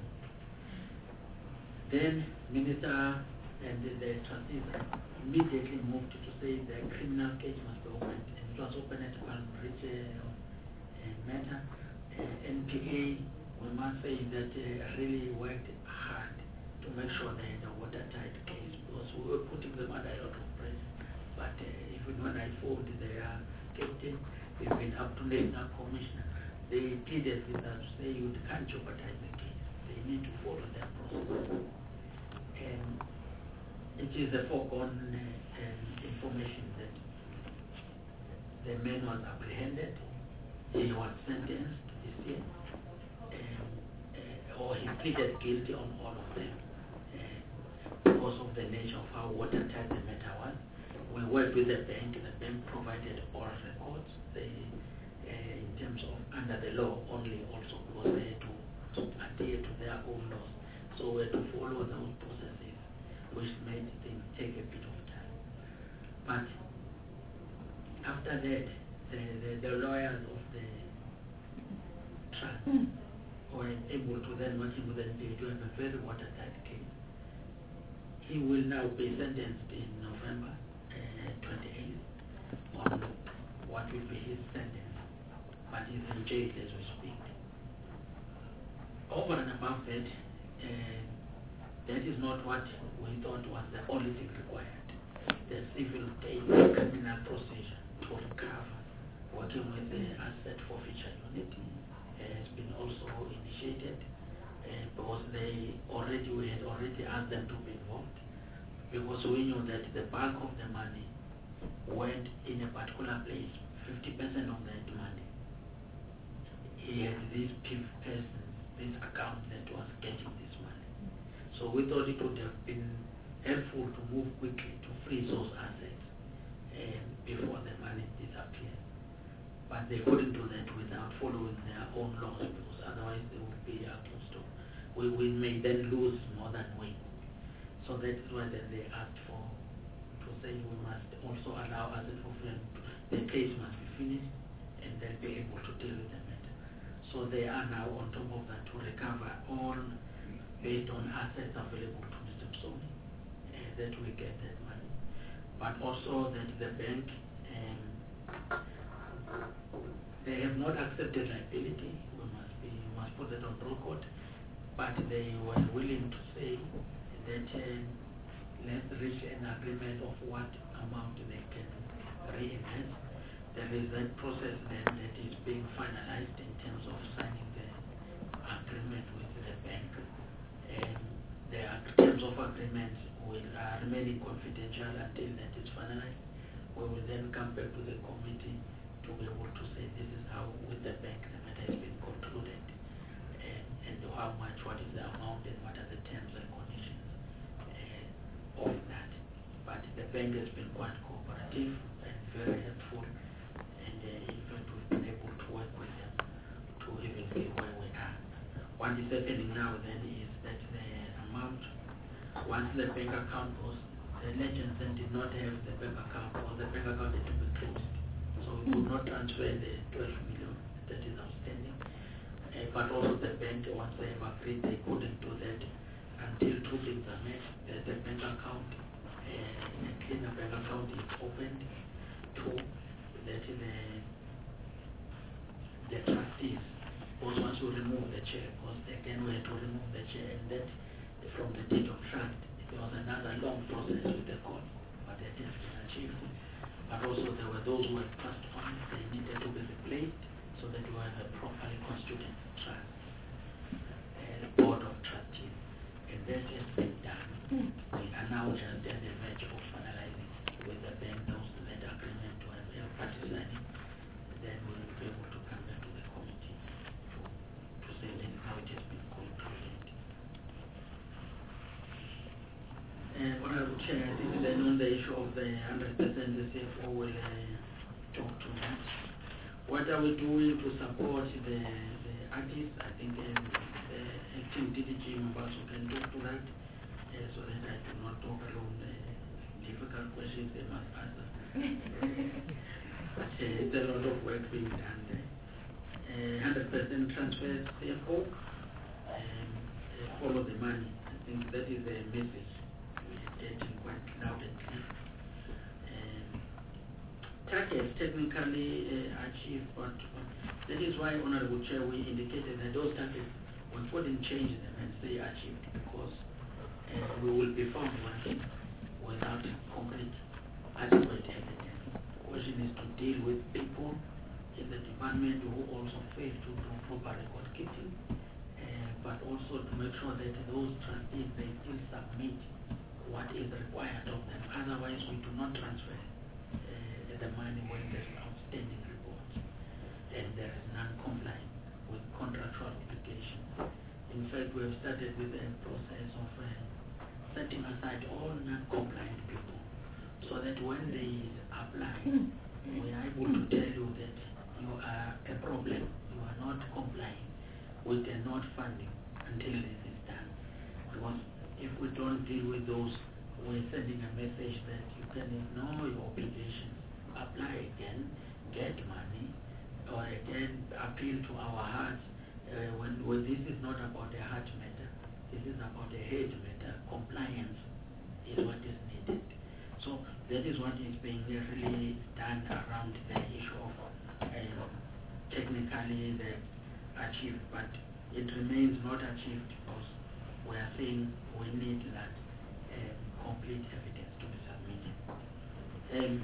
Then Minister and the, the trustees immediately moved to say the criminal case must be opened, and it was opened at Palm Ridge uh, uh, matter. Uh, N P A, we must say that uh, really worked hard to make sure they had a watertight case, because we were putting them under a lot of pressure. But uh, even when I phoned their captain, even up to National Commissioner, they pleaded with us to say you can't jeopardize the case. They need to follow their process. And it is a foregone uh, um, information that the man was apprehended, he was sentenced this year, um, uh, or he pleaded guilty on all of them uh, because of the nature of how watertight the matter was. We worked with the bank, the bank provided all records. They, uh, in terms of under the law only also, because they had to adhere to their own laws. So we had to follow those processes, which made things take a bit of time. But after that, the, the, the lawyers of the trust were able to then work with them to have a very watertight case. He will now be sentenced in November uh, twenty-eighth on what will be his sentence, but he's in jail as we speak. Over and above that, uh, that is not what we thought was the only thing required. The civil case criminal procedure to recover, working with the asset forfeiture unit, uh, has been also initiated uh, because they already we had already asked them to be involved, because we knew that the bulk of the money went in a particular place, fifty percent of that money. He had these persons, this account that was getting this money. So we thought it would have been helpful to move quickly to freeze those assets um, before the money disappears. But they couldn't do that without following their own laws, because otherwise they would be accused of. We, we may then lose more than win. So that is why then they asked for, to say we must also allow asset forfeiture. The case must be finished and they'll be able to deal with the matter. So they are now on top of that to recover all based on assets available to Mister Msomi, uh, that we get that money. But also that the bank, um, they have not accepted liability. We must be, we must put that on record. But they were willing to say that uh, let's reach an agreement of what amount they can reimburse. There is that process then that is being finalized in terms of signing the agreement with the bank. And the terms of agreement will uh, remain confidential until that is finalized. We will then come back to the committee to be able to say this is how with the bank the matter has been concluded, and, and how much, what is the amount, and what are the terms and conditions uh, of that. But the bank has been quite cooperative and very helpful, and uh, in fact we've been able to work with them to even see where we are. What is happening now then is that the amount, once the bank account goes, the legends then did not have the bank account, or the bank account had to be closed. So we could not transfer the twelve million that is outstanding. Uh, but also the bank, once they have agreed, they couldn't do that until two things are met. That the bank account, uh, a cleaner bank account is opened. Two, that the, the trustees, because once we remove the chair, because again we had to remove the chair, and that from the date of trust, it was another long process with the court, but that has been achieved. But also there were those who were trust funds, they needed to be replaced so that we have a properly constituted trust, a board of trustees. And that has been done. We are now just at the verge of finalizing with the bank those that agreement to have a party signing. Then we will be able to come back to the committee to, to say this is how it has been concluded. Uh, Honorable Chair, I think then on the issue of the one hundred percent, the C F O will uh, talk to that. What are we doing to support the, the artists? I think um, the acting D D G members can talk to that, uh, so that I do not talk alone. The difficult questions they must answer. But uh, it's a lot of work being done there. Uh, one hundred percent transfer C F O, um, uh, follow the money. I think that is the message. Getting quite loud and clear. Um, Turkey has technically uh, achieved, but, but that is why, Honorable Chair, we indicated that those targets, we couldn't change them and say achieved, because uh, we will be found wanting without concrete adequate evidence. The question is to deal with people in the department who also fail to do proper record keeping, uh, but also to make sure that those trustees, they still submit what is required of them. Otherwise, we do not transfer uh, the money when there is outstanding reports and there is non-compliance with contractual obligations. In fact, we have started with a process of uh, setting aside all non-compliant people, so that when they apply, we are able to tell you that you are a problem, you are not complying with the not funding until this is done. Because if we don't deal with those, we're sending a message that you can ignore your obligations apply again, get money, or again appeal to our hearts uh, when, when this is not about a heart matter, this is about a head matter. Compliance is what is needed. So that is what is being really done around the issue of uh, technically the achieved, but it remains not achieved because we are saying we need that um, complete evidence to be submitted. Um,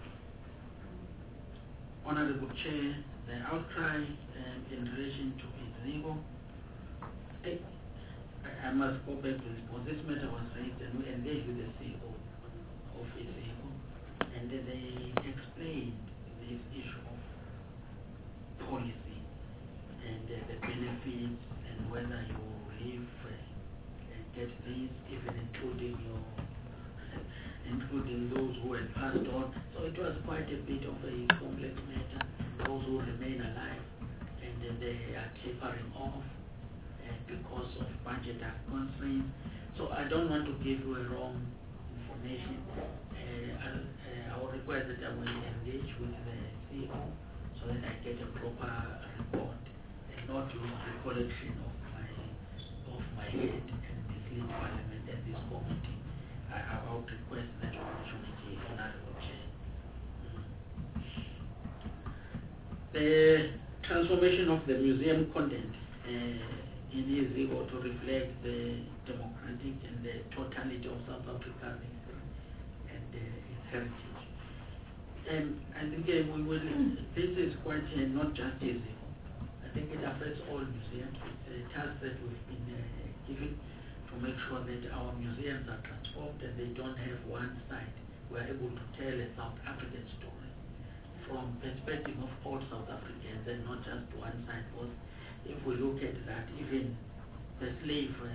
Honorable Chair, the outcry um, in relation to Izego, I, I must go back to this because this matter was raised and we engaged with the C E O of Izego, and they explained this issue of policy and uh, the benefits and whether you live uh, and get these, even including your including those who had passed on. So it was quite a bit of a complex matter. Those who remain alive and uh, they are tapering off uh, because of budgetary constraints. So I don't want to give you a wrong information. Uh, I'll, uh, I will request that I will engage with the C E O so that I get a proper report and not use recollection of my of my head and mislead Parliament and this committee. I, I would request that opportunity, Honorable Chair. Mm. The transformation of the museum content uh, in Izego to reflect the democratic and the totality of South Africa's history and uh, its heritage. And I think uh, we will, this is quite uh, not just Izego. I think it affects all museums. It's a task that we've been uh, given to make sure that our museums are transformed and they don't have one side. We are able to tell a South African story from perspective of all South Africans and not just one side. Because if we look at that, even the slave, uh,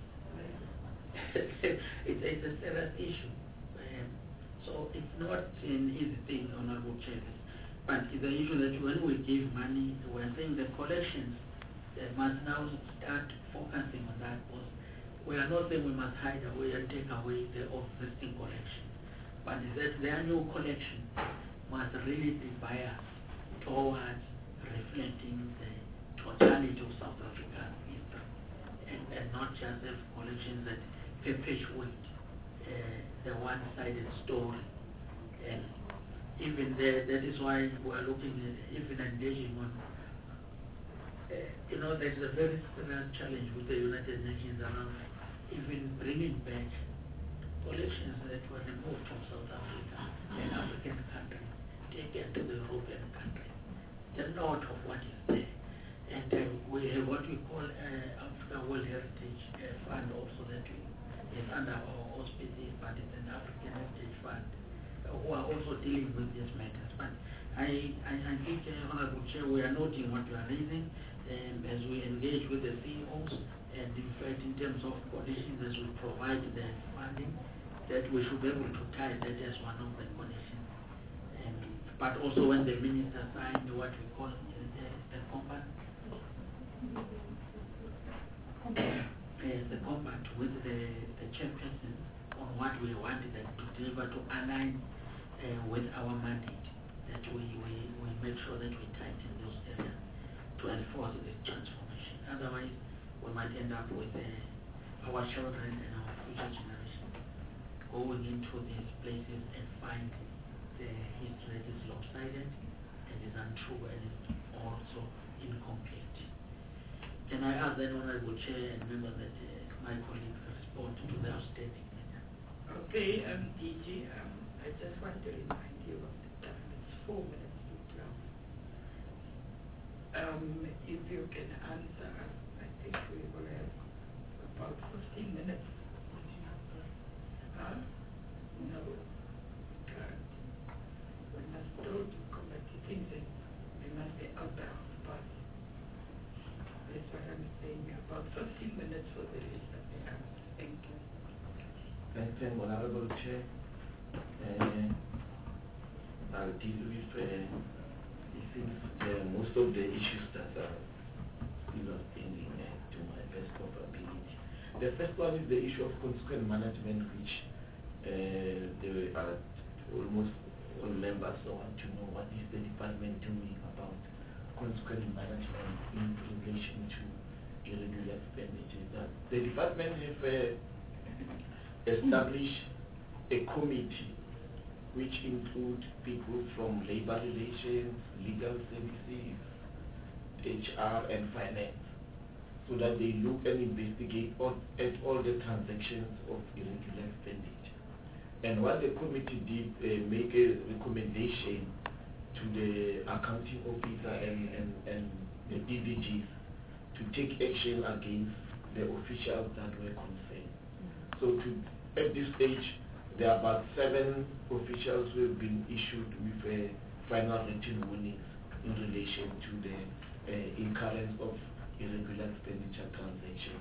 it's, it's a serious issue. Um, so it's not an easy thing, Honorable Chair. But it's the issue that when we give money, we're saying the collections uh, must now start focusing on that. Because we are not saying we must hide away and take away the existing collection, but that the annual collection must really be biased towards reflecting the totality of South Africa's history, and, and not just have collections that perpetuate uh, the one-sided story. And even there, that is why we are looking at even engaging on Uh, you know, there is a very serious challenge with the United Nations around even bringing back collections that were removed from South Africa and African countries, taken to the European countries. There's a lot of what is there. And uh, we have what we call uh, Africa World Heritage uh, Fund also that we, is under our auspices, but it's an African Heritage Fund uh, who are also dealing with these matters. But I, I, I think, uh, Honorable Chair, we are noting what you are raising. Um, as we engage with the C E Os, and in fact in terms of conditions as we provide the funding, that we should be able to tie that as one of the conditions. Um, but also when the minister signed what we call the, the compact, uh, the compact with the, the chairperson on what we wanted them to deliver to align uh, with our mandate, that we, we, we make sure that we tighten those areas to enforce this transformation. Otherwise, we might end up with uh, our children and our future generations going into these places and find the history that is lopsided and is untrue and is also incomplete. Can I ask then, Honorable Chair and members, that uh, my colleagues respond to the outstanding matter? Okay, um, D G, um, I just want to remind you of the time. It's four minutes to twelve. Um, if you can answer us, I think we will have about fifteen minutes. Huh? No. God. We must go to committee things and we must be out the house bus. That's what I'm saying. About fifteen minutes for the list of the house. Thank you. Thank you, Honorable Chair. Uh, I'll deal with uh, Uh, most of the issues that are still outstanding uh, to my best of ability. The first one is the issue of consequent management, which uh, they are almost all members want to know what is the department doing about consequent management in relation to irregular expenditure. That the department have uh, established a committee which includes people from labor relations, legal services, H R and finance, so that they look and investigate all, at all the transactions of irregular expenditure. And what the committee did, uh, make a recommendation to the accounting officer and, and, and the D D Gs to take action against the officials that were concerned. So to, at this stage, there are about seven officials who have been issued with uh, final written warnings in relation to the uh, incurrence of irregular expenditure transactions.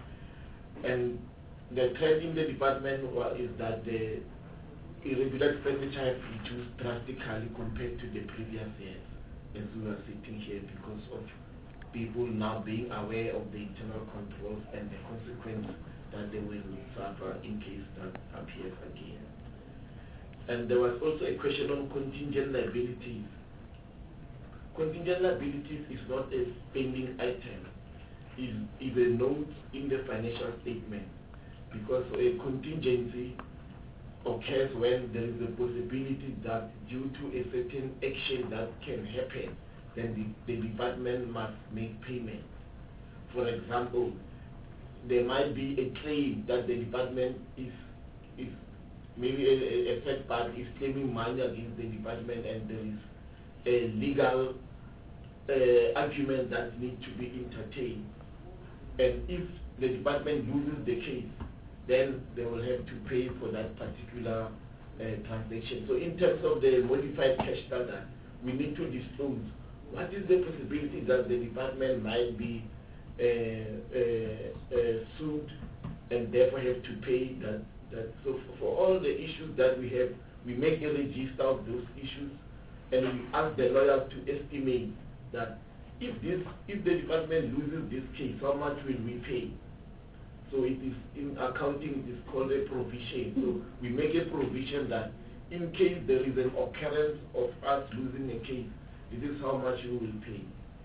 And the trend in the department is that the irregular expenditure have reduced drastically compared to the previous years, as we are sitting here, because of people now being aware of the internal controls and the consequence that they will suffer in case that appears again. And there was also a question on contingent liabilities. Contingent liabilities is not a spending item, it is a note in the financial statement, because a contingency occurs when there is a possibility that due to a certain action that can happen, then the, the department must make payment. For example, there might be a claim that the department is, is maybe a, a third party is claiming money against the department, and there is a legal uh, argument that needs to be entertained. And if the department loses the case, then they will have to pay for that particular uh, transaction. So in terms of the modified cash standard, we need to disclose what is the possibility that the department might be uh, uh, uh, sued and therefore have to pay that. that. So for, for all the issues that we have, we make a register of those issues, and we ask the lawyers to estimate that if this, if the department loses this case, how much will we pay? So it is, in accounting, it is called a provision. So we make a provision that in case there is an occurrence of us losing a case, this is how much we will pay.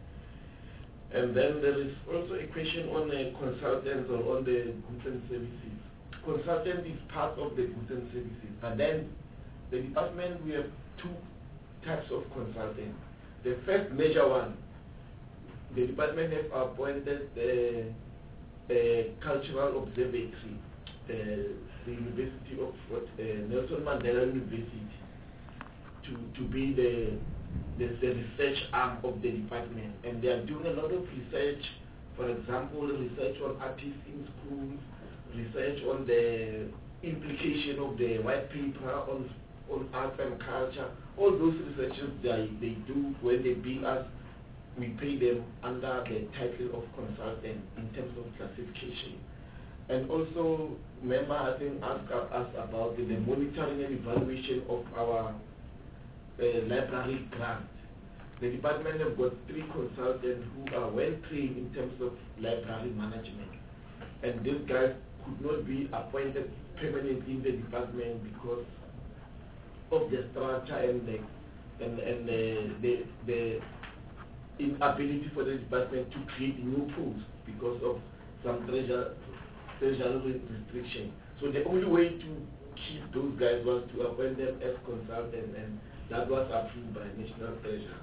And then there is also a question on the consultants or on the goods and services. Consultant is part of the goods and services, but then the department, we have two types of consultants. The first major one, the department has appointed the uh, cultural observatory, uh, the University of what, uh, Nelson Mandela University, to, to be the, the, the research arm of the department. And they are doing a lot of research, for example, research on artists in schools, research on the implication of the white paper on, on arts and culture. All those researches they, they do when they bill us, we pay them under the title of consultant in terms of classification. And also, member I think asked us about the, the monitoring and evaluation of our uh, library grant. The department have got three consultants who are well trained in terms of library management. And these guys could not be appointed permanently in the department because of the structure and the, and, and the, the, the inability for the department to create new posts because of some treasure, treasury restriction. So the only way to keep those guys was to appoint them as consultants, and that was approved by National Treasury.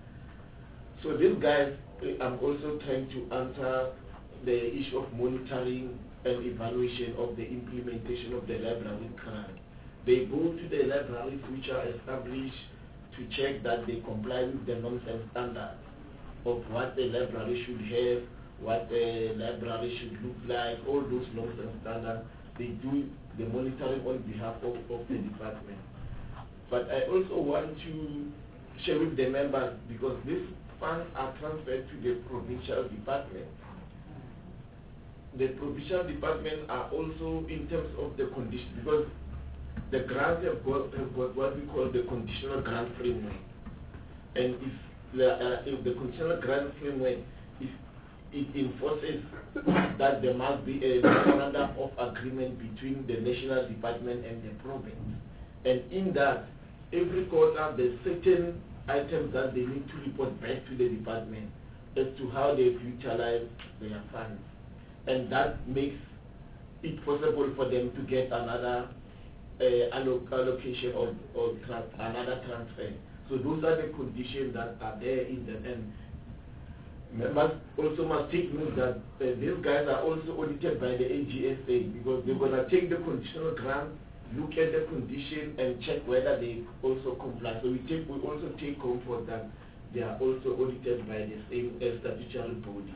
So these guys, I'm also trying to answer the issue of monitoring and evaluation of the implementation of the library grant. They go to the libraries which are established to check that they comply with the norms and standards of what the library should have, what the library should look like, all those norms and standards. They do the monitoring on behalf of, of the department. But I also want to share with the members, because these funds are transferred to the provincial department. The provincial department are also in terms of the condition, because the grants have got, have got what we call the conditional grant framework. And if the, uh, if the conditional grant framework, if it enforces that there must be a memorandum of agreement between the national department and the province. And in that, every quarter there's certain items that they need to report back to the department as to how they utilize their funds. And that makes it possible for them to get another uh, alloc allocation or, or trans another transfer. So those are the conditions that are there in the end. Must also must take note that uh, these guys are also audited by the A G S A, because they're going to take the conditional grant, look at the condition and check whether they also comply. So we take we also take comfort that they are also audited by the same uh, statutory body.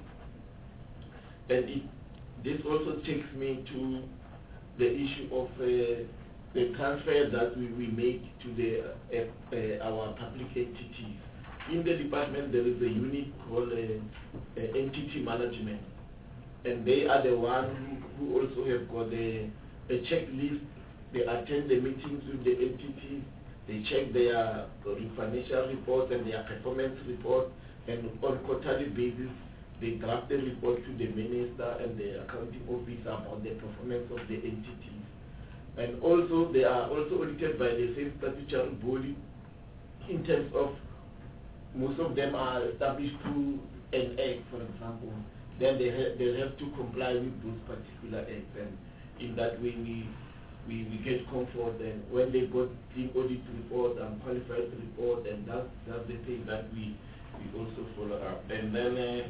And it, this also takes me to the issue of uh, the transfer that we, we make to the uh, uh, our public entities. In the department there is a unit called uh, uh, entity management, and they are the ones who, who also have got a, a checklist. They attend the meetings with the entities, they check their uh, financial reports and their performance report, and on quarterly basis they draft the report to the minister and the accounting officer about the performance of the entities. And also they are also audited by the same statutory body in terms of most of them are established through an act, for example. Then they, ha they have to comply with those particular acts, and in that way we we, we get comfort. And when they got the audit report and qualified report, and that's, that's the thing that we, we also follow up. And then uh,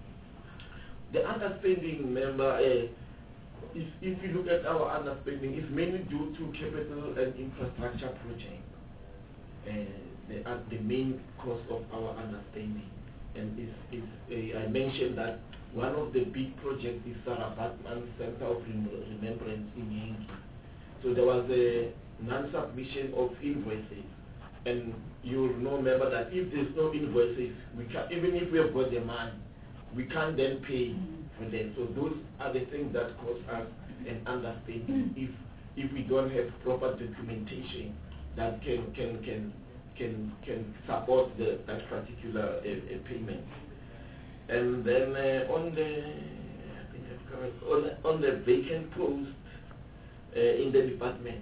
the underspending, member, uh, if, if you look at our underspending, it's mainly due to capital and infrastructure projects. Uh, They are the main cause of our understanding. And it's, it's, uh, I mentioned that one of the big projects is Sarah Batman Center of Rem Remembrance in Yankee. So there was a non-submission of invoices. And you'll know, remember that if there's no invoices, we can, even if we have got the money, we can't then pay for them. So those are the things that cause us an understanding if, if we don't have proper documentation that can, can, can Can, can support the, that particular uh, uh, payment. And then uh, on the I think I've covered, on, on the vacant post uh, in the department,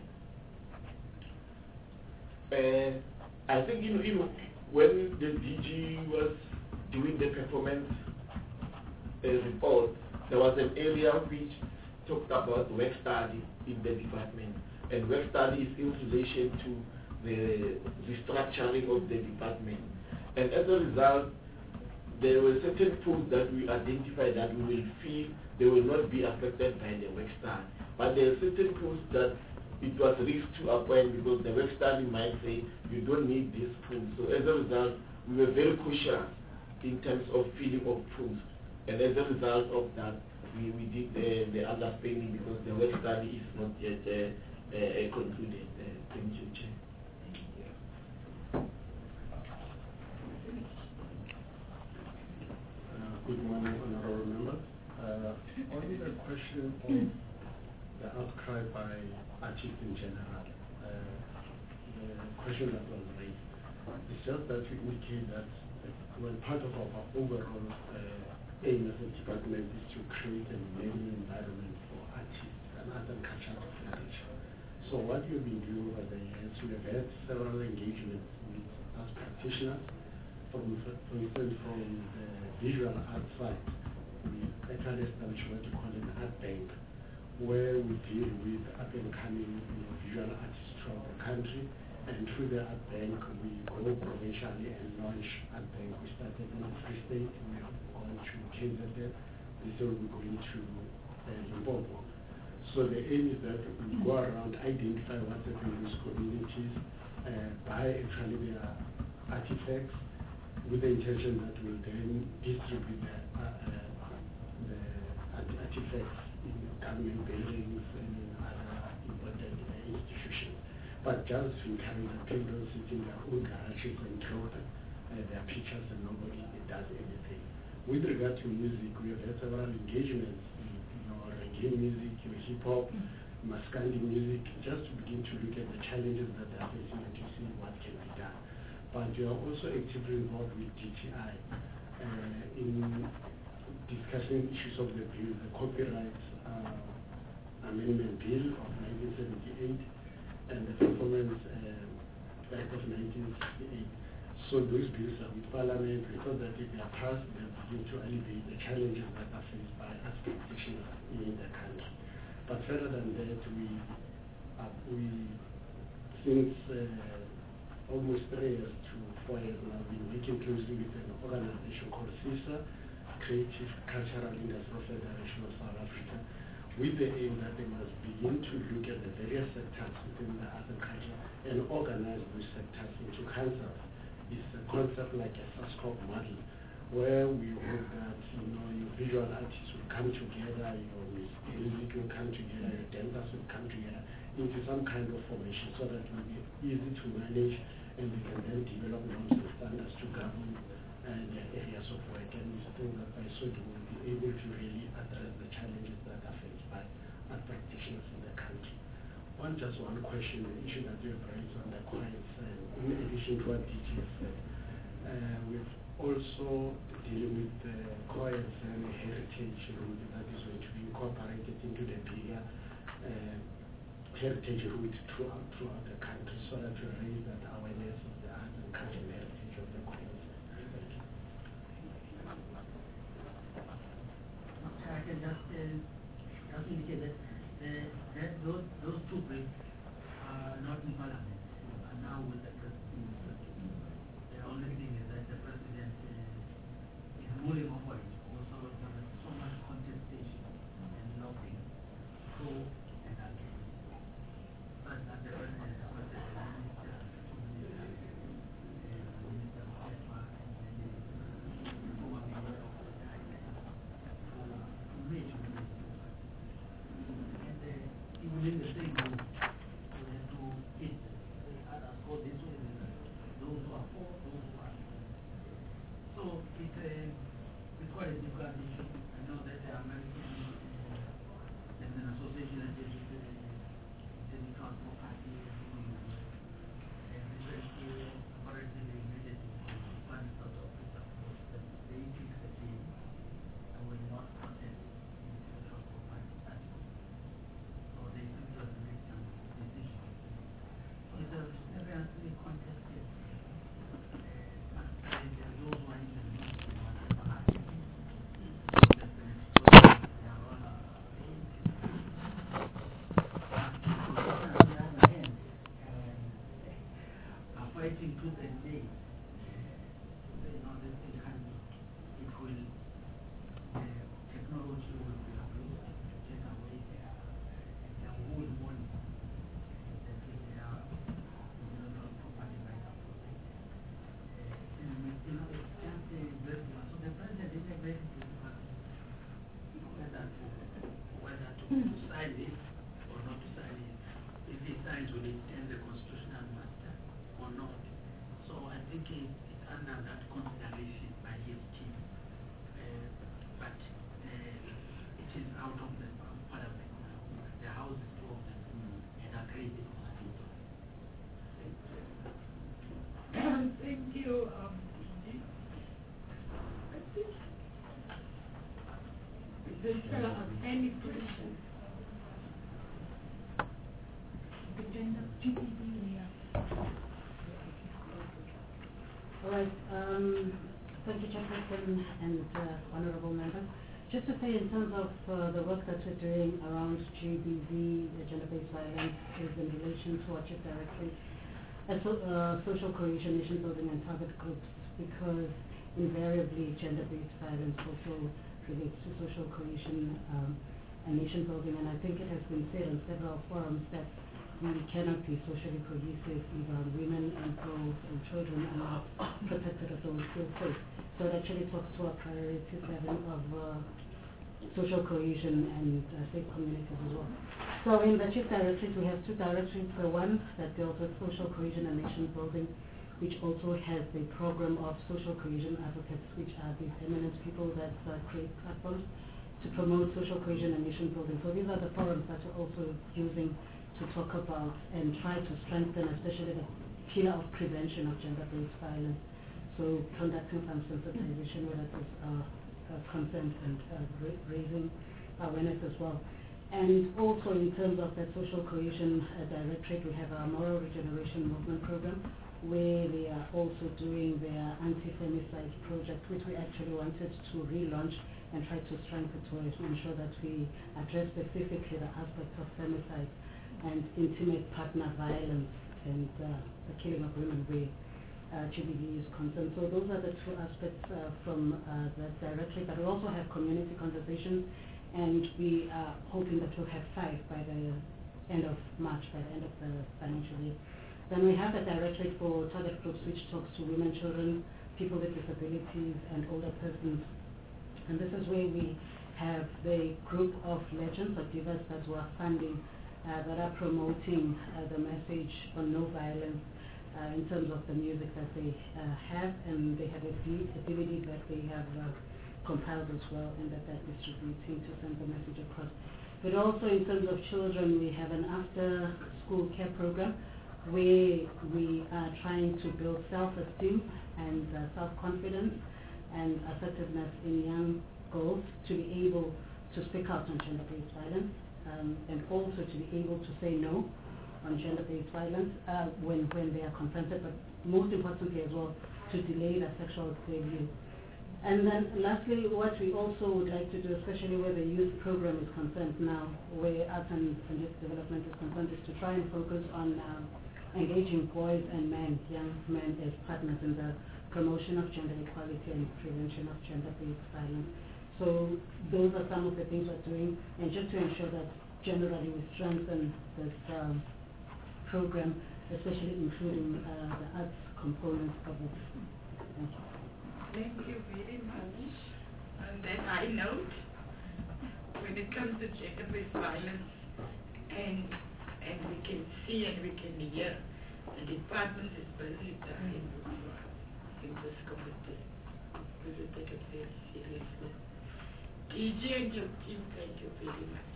uh, I think you know, you know when the D G was doing the performance uh, report, there was an area which talked about work study in the department, and work study is in relation to the restructuring of the department. And as a result, there were certain posts that we identified that we will feel they will not be affected by the work study. But there are certain posts that it was risk to appoint because the work study might say you don't need this post. So as a result, we were very cautious in terms of filling of posts. And as a result of that, we, we did the, the underspending because the work study is not yet uh, uh, concluded. Uh, thank you, Chair. Good morning, honorable members. Uh, on the question of the outcry by artists in general, uh, the question that was raised, it's just that we indicate that uh, when part of our overall uh, aim as a department is to create a learning environment for artists and other cultural heritage. So what we've been doing over the years, we have had several engagements with us practitioners, from, for instance, from the visual art side. We actually established what we call an art bank, where we deal with up and coming you know, visual artists throughout the country, and through the art bank we go provincially and launch art bank. We started in Free State, we are going to K Z N, this year we're going to uh, Limpopo. So the aim is that we go around, identify what's happening in these communities, uh, buy actually their artifacts, with the intention that we'll then distribute the, uh, uh, the art artifacts in government buildings and in other important uh, institutions. But just to encourage the people sitting in their own garages and draw uh, their pictures and nobody does anything. With regard to music, we have had several engagements, you know, reggae music, hip hop, Maskandi music, just to begin to look at the challenges that they are facing and to see what can be done. But we are also actively involved with D T I uh, in discussing issues of the bill, the Copyright uh, Amendment Bill of nineteen seventy-eight and the Performance uh, Act of nineteen sixty-eight. So those bills are with Parliament. We thought that if they are passed, they begin to alleviate the challenges that are faced by us practitioners in the country. But further than that, we, uh, we since uh, almost three years to four years now, we've been working closely with an organization called CISA, Creative Cultural Industry Federation of South Africa, with the aim that they must begin to look at the various sectors within the arts and culture and organize those sectors into councils. It's a concept like a SASCOP model, where we hope that you know your visual artists will come together, your music will come together, your dancers will come together into some kind of formation, so that it will be easy to manage, and we can then develop norms and standards to govern uh, their areas of work. And we think that by so doing, we'll be able to really address the challenges that are faced by art practitioners in the country. One just one question, the issue that you have raised on the choirs, uh, in addition to what D J said, uh, we've also dealing with the choirs and the heritage route that is going to be incorporated into the bigger uh, heritage route throughout, throughout the country, so that we raise that awareness of the art and culture and heritage of the choirs. Thank you. I can just, uh, just indicate that the, that those, those two bills are not in Parliament, are now with the President. The only thing is that the President uh, is mulling over it. Also, there is so much contestation and lobbying pro and against. But that the President has got the Minister, Minister, uh, Minister of Pepper, and then the former Minister of the Island, who made to be within the same group, so they have to hit the others go this way, those who are for, those who are against. So it's, a, it's quite a difficult issue. I know that the American uh, there's an association that deals with the City Council Party and different comparatively related to one sort of support that they fix the team and will not contest in the Council Party. So they seem to have made some decisions. So it's a seriously contested uh, and there are those who are even not in whatever happened. So there's been explosion, they are all on the other hand, uh, are fighting tooth and nail. So they know this thing can be, it will, the technology will be abused to take away their the whole morning that they are intellectual property rights are protected. Uh, and you know, it's just a very so the president is a very difficult whether to whether to sign it or not to sign it. If he signs, will it end the constitutional master or not? So I think it, it's under that consideration by his team. Uh, but uh, it is out of the Parliament now. The House is two of them and agreed it was veto. Thank you. Um, I think does there are any questions? The gender G B V, yeah. All right. Um, thank you, Chairperson and uh, honourable members. Just to say, in terms of uh, the work that we're doing around G B V, the gender-based violence, is in relation to our chief directory, uh, so, uh, social cohesion, nation building, and target groups, because invariably gender-based violence also relates to social cohesion um, and nation building. And I think it has been said on several forums that we cannot be socially cohesive if our women and girls and children are not protected or don't feel safe. So it actually talks to our priority seven of uh, social cohesion and uh, safe communities as well. So in the chief directories, we have two directories. The one that deals with social cohesion and nation building, which also has the program of social cohesion advocates, which are these eminent people that uh, create platforms to promote social cohesion and nation building. So these are the forums that we're also using to talk about and try to strengthen, especially the pillar of prevention of gender-based violence. So conducting some sensitization where that is uh, uh, consent and uh, ra raising awareness as well. And also in terms of the social cohesion uh, directorate, we have our moral regeneration movement program, where they are also doing their anti-femicide project, which we actually wanted to relaunch and try to strengthen to ensure that we address specifically the aspects of femicide and intimate partner violence and uh, the killing of women where uh, G B V is concerned. So those are the two aspects uh, from uh, the directorate, but we also have community conversations, and we are hoping that we'll have five by the end of March, by the end of the financial year. Then we have a directorate for target groups, which talks to women, children, people with disabilities, and older persons. And this is where we have the group of legends or divas that we are funding uh, that are promoting uh, the message on no violence uh, in terms of the music that they uh, have, and they have a D V D that they have uh, compiled as well, and that they're distributing to send the message across. But also in terms of children, we have an after-school care program where we are trying to build self-esteem and uh, self-confidence and assertiveness in young girls to be able to speak out on gender-based violence, um, and also to be able to say no on gender-based violence uh, when, when they are confronted, but most importantly as well, to delay the sexual debut. And then lastly, what we also would like to do, especially where the youth program is concerned now, where arts and, and youth development is concerned, is to try and focus on uh, engaging boys and men, young men as partners in the promotion of gender equality and prevention of gender-based violence. So those are some of the things we're doing, and just to ensure that generally we strengthen this um, program, especially including uh, the arts component of it. Thank you. Thank you very much. On that high note, when it comes to gender-based violence, and and we can see and we can hear, the department is busy dying in this committee. We will take it very seriously. D J and your team, thank you very much.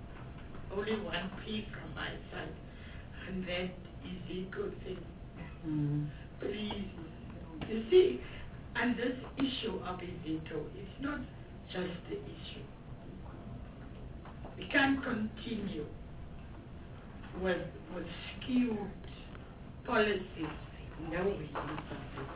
Only one plea from my side, and that is equal thing. Mm. Please, you see, and this issue of a veto, it's not just the issue. We can't continue with, with skewed policies knowing something.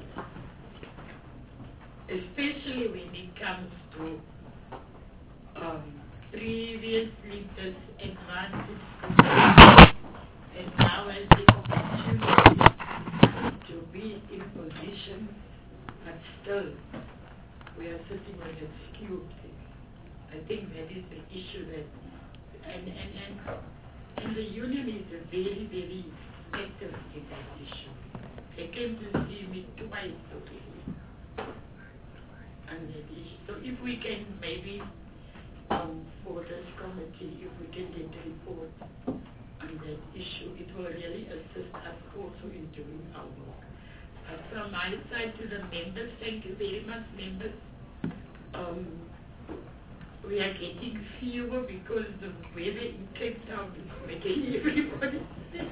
Especially when it comes to um, previously disadvantaged groups, and now has the opportunity to be in position, but still we are sitting on a skewed thing. I think that is the issue that, and, and, and, and the union is very, very active in that issue. They came to see me twice already on that issue. So if we can maybe, um, for this committee, if we can get a report on that issue, it will really assist us also in doing our work. Uh, from my side to the members, thank you very much, members. Um, we are getting fewer because the weather in Cape Town is making everybody sick.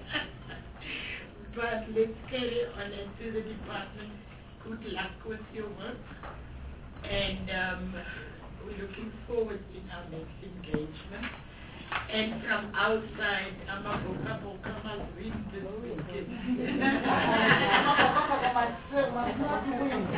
But let's carry on, and to the department, good luck with your work. And um, we're looking forward in our next engagement. And from outside, Amaboka Boka must win this weekend.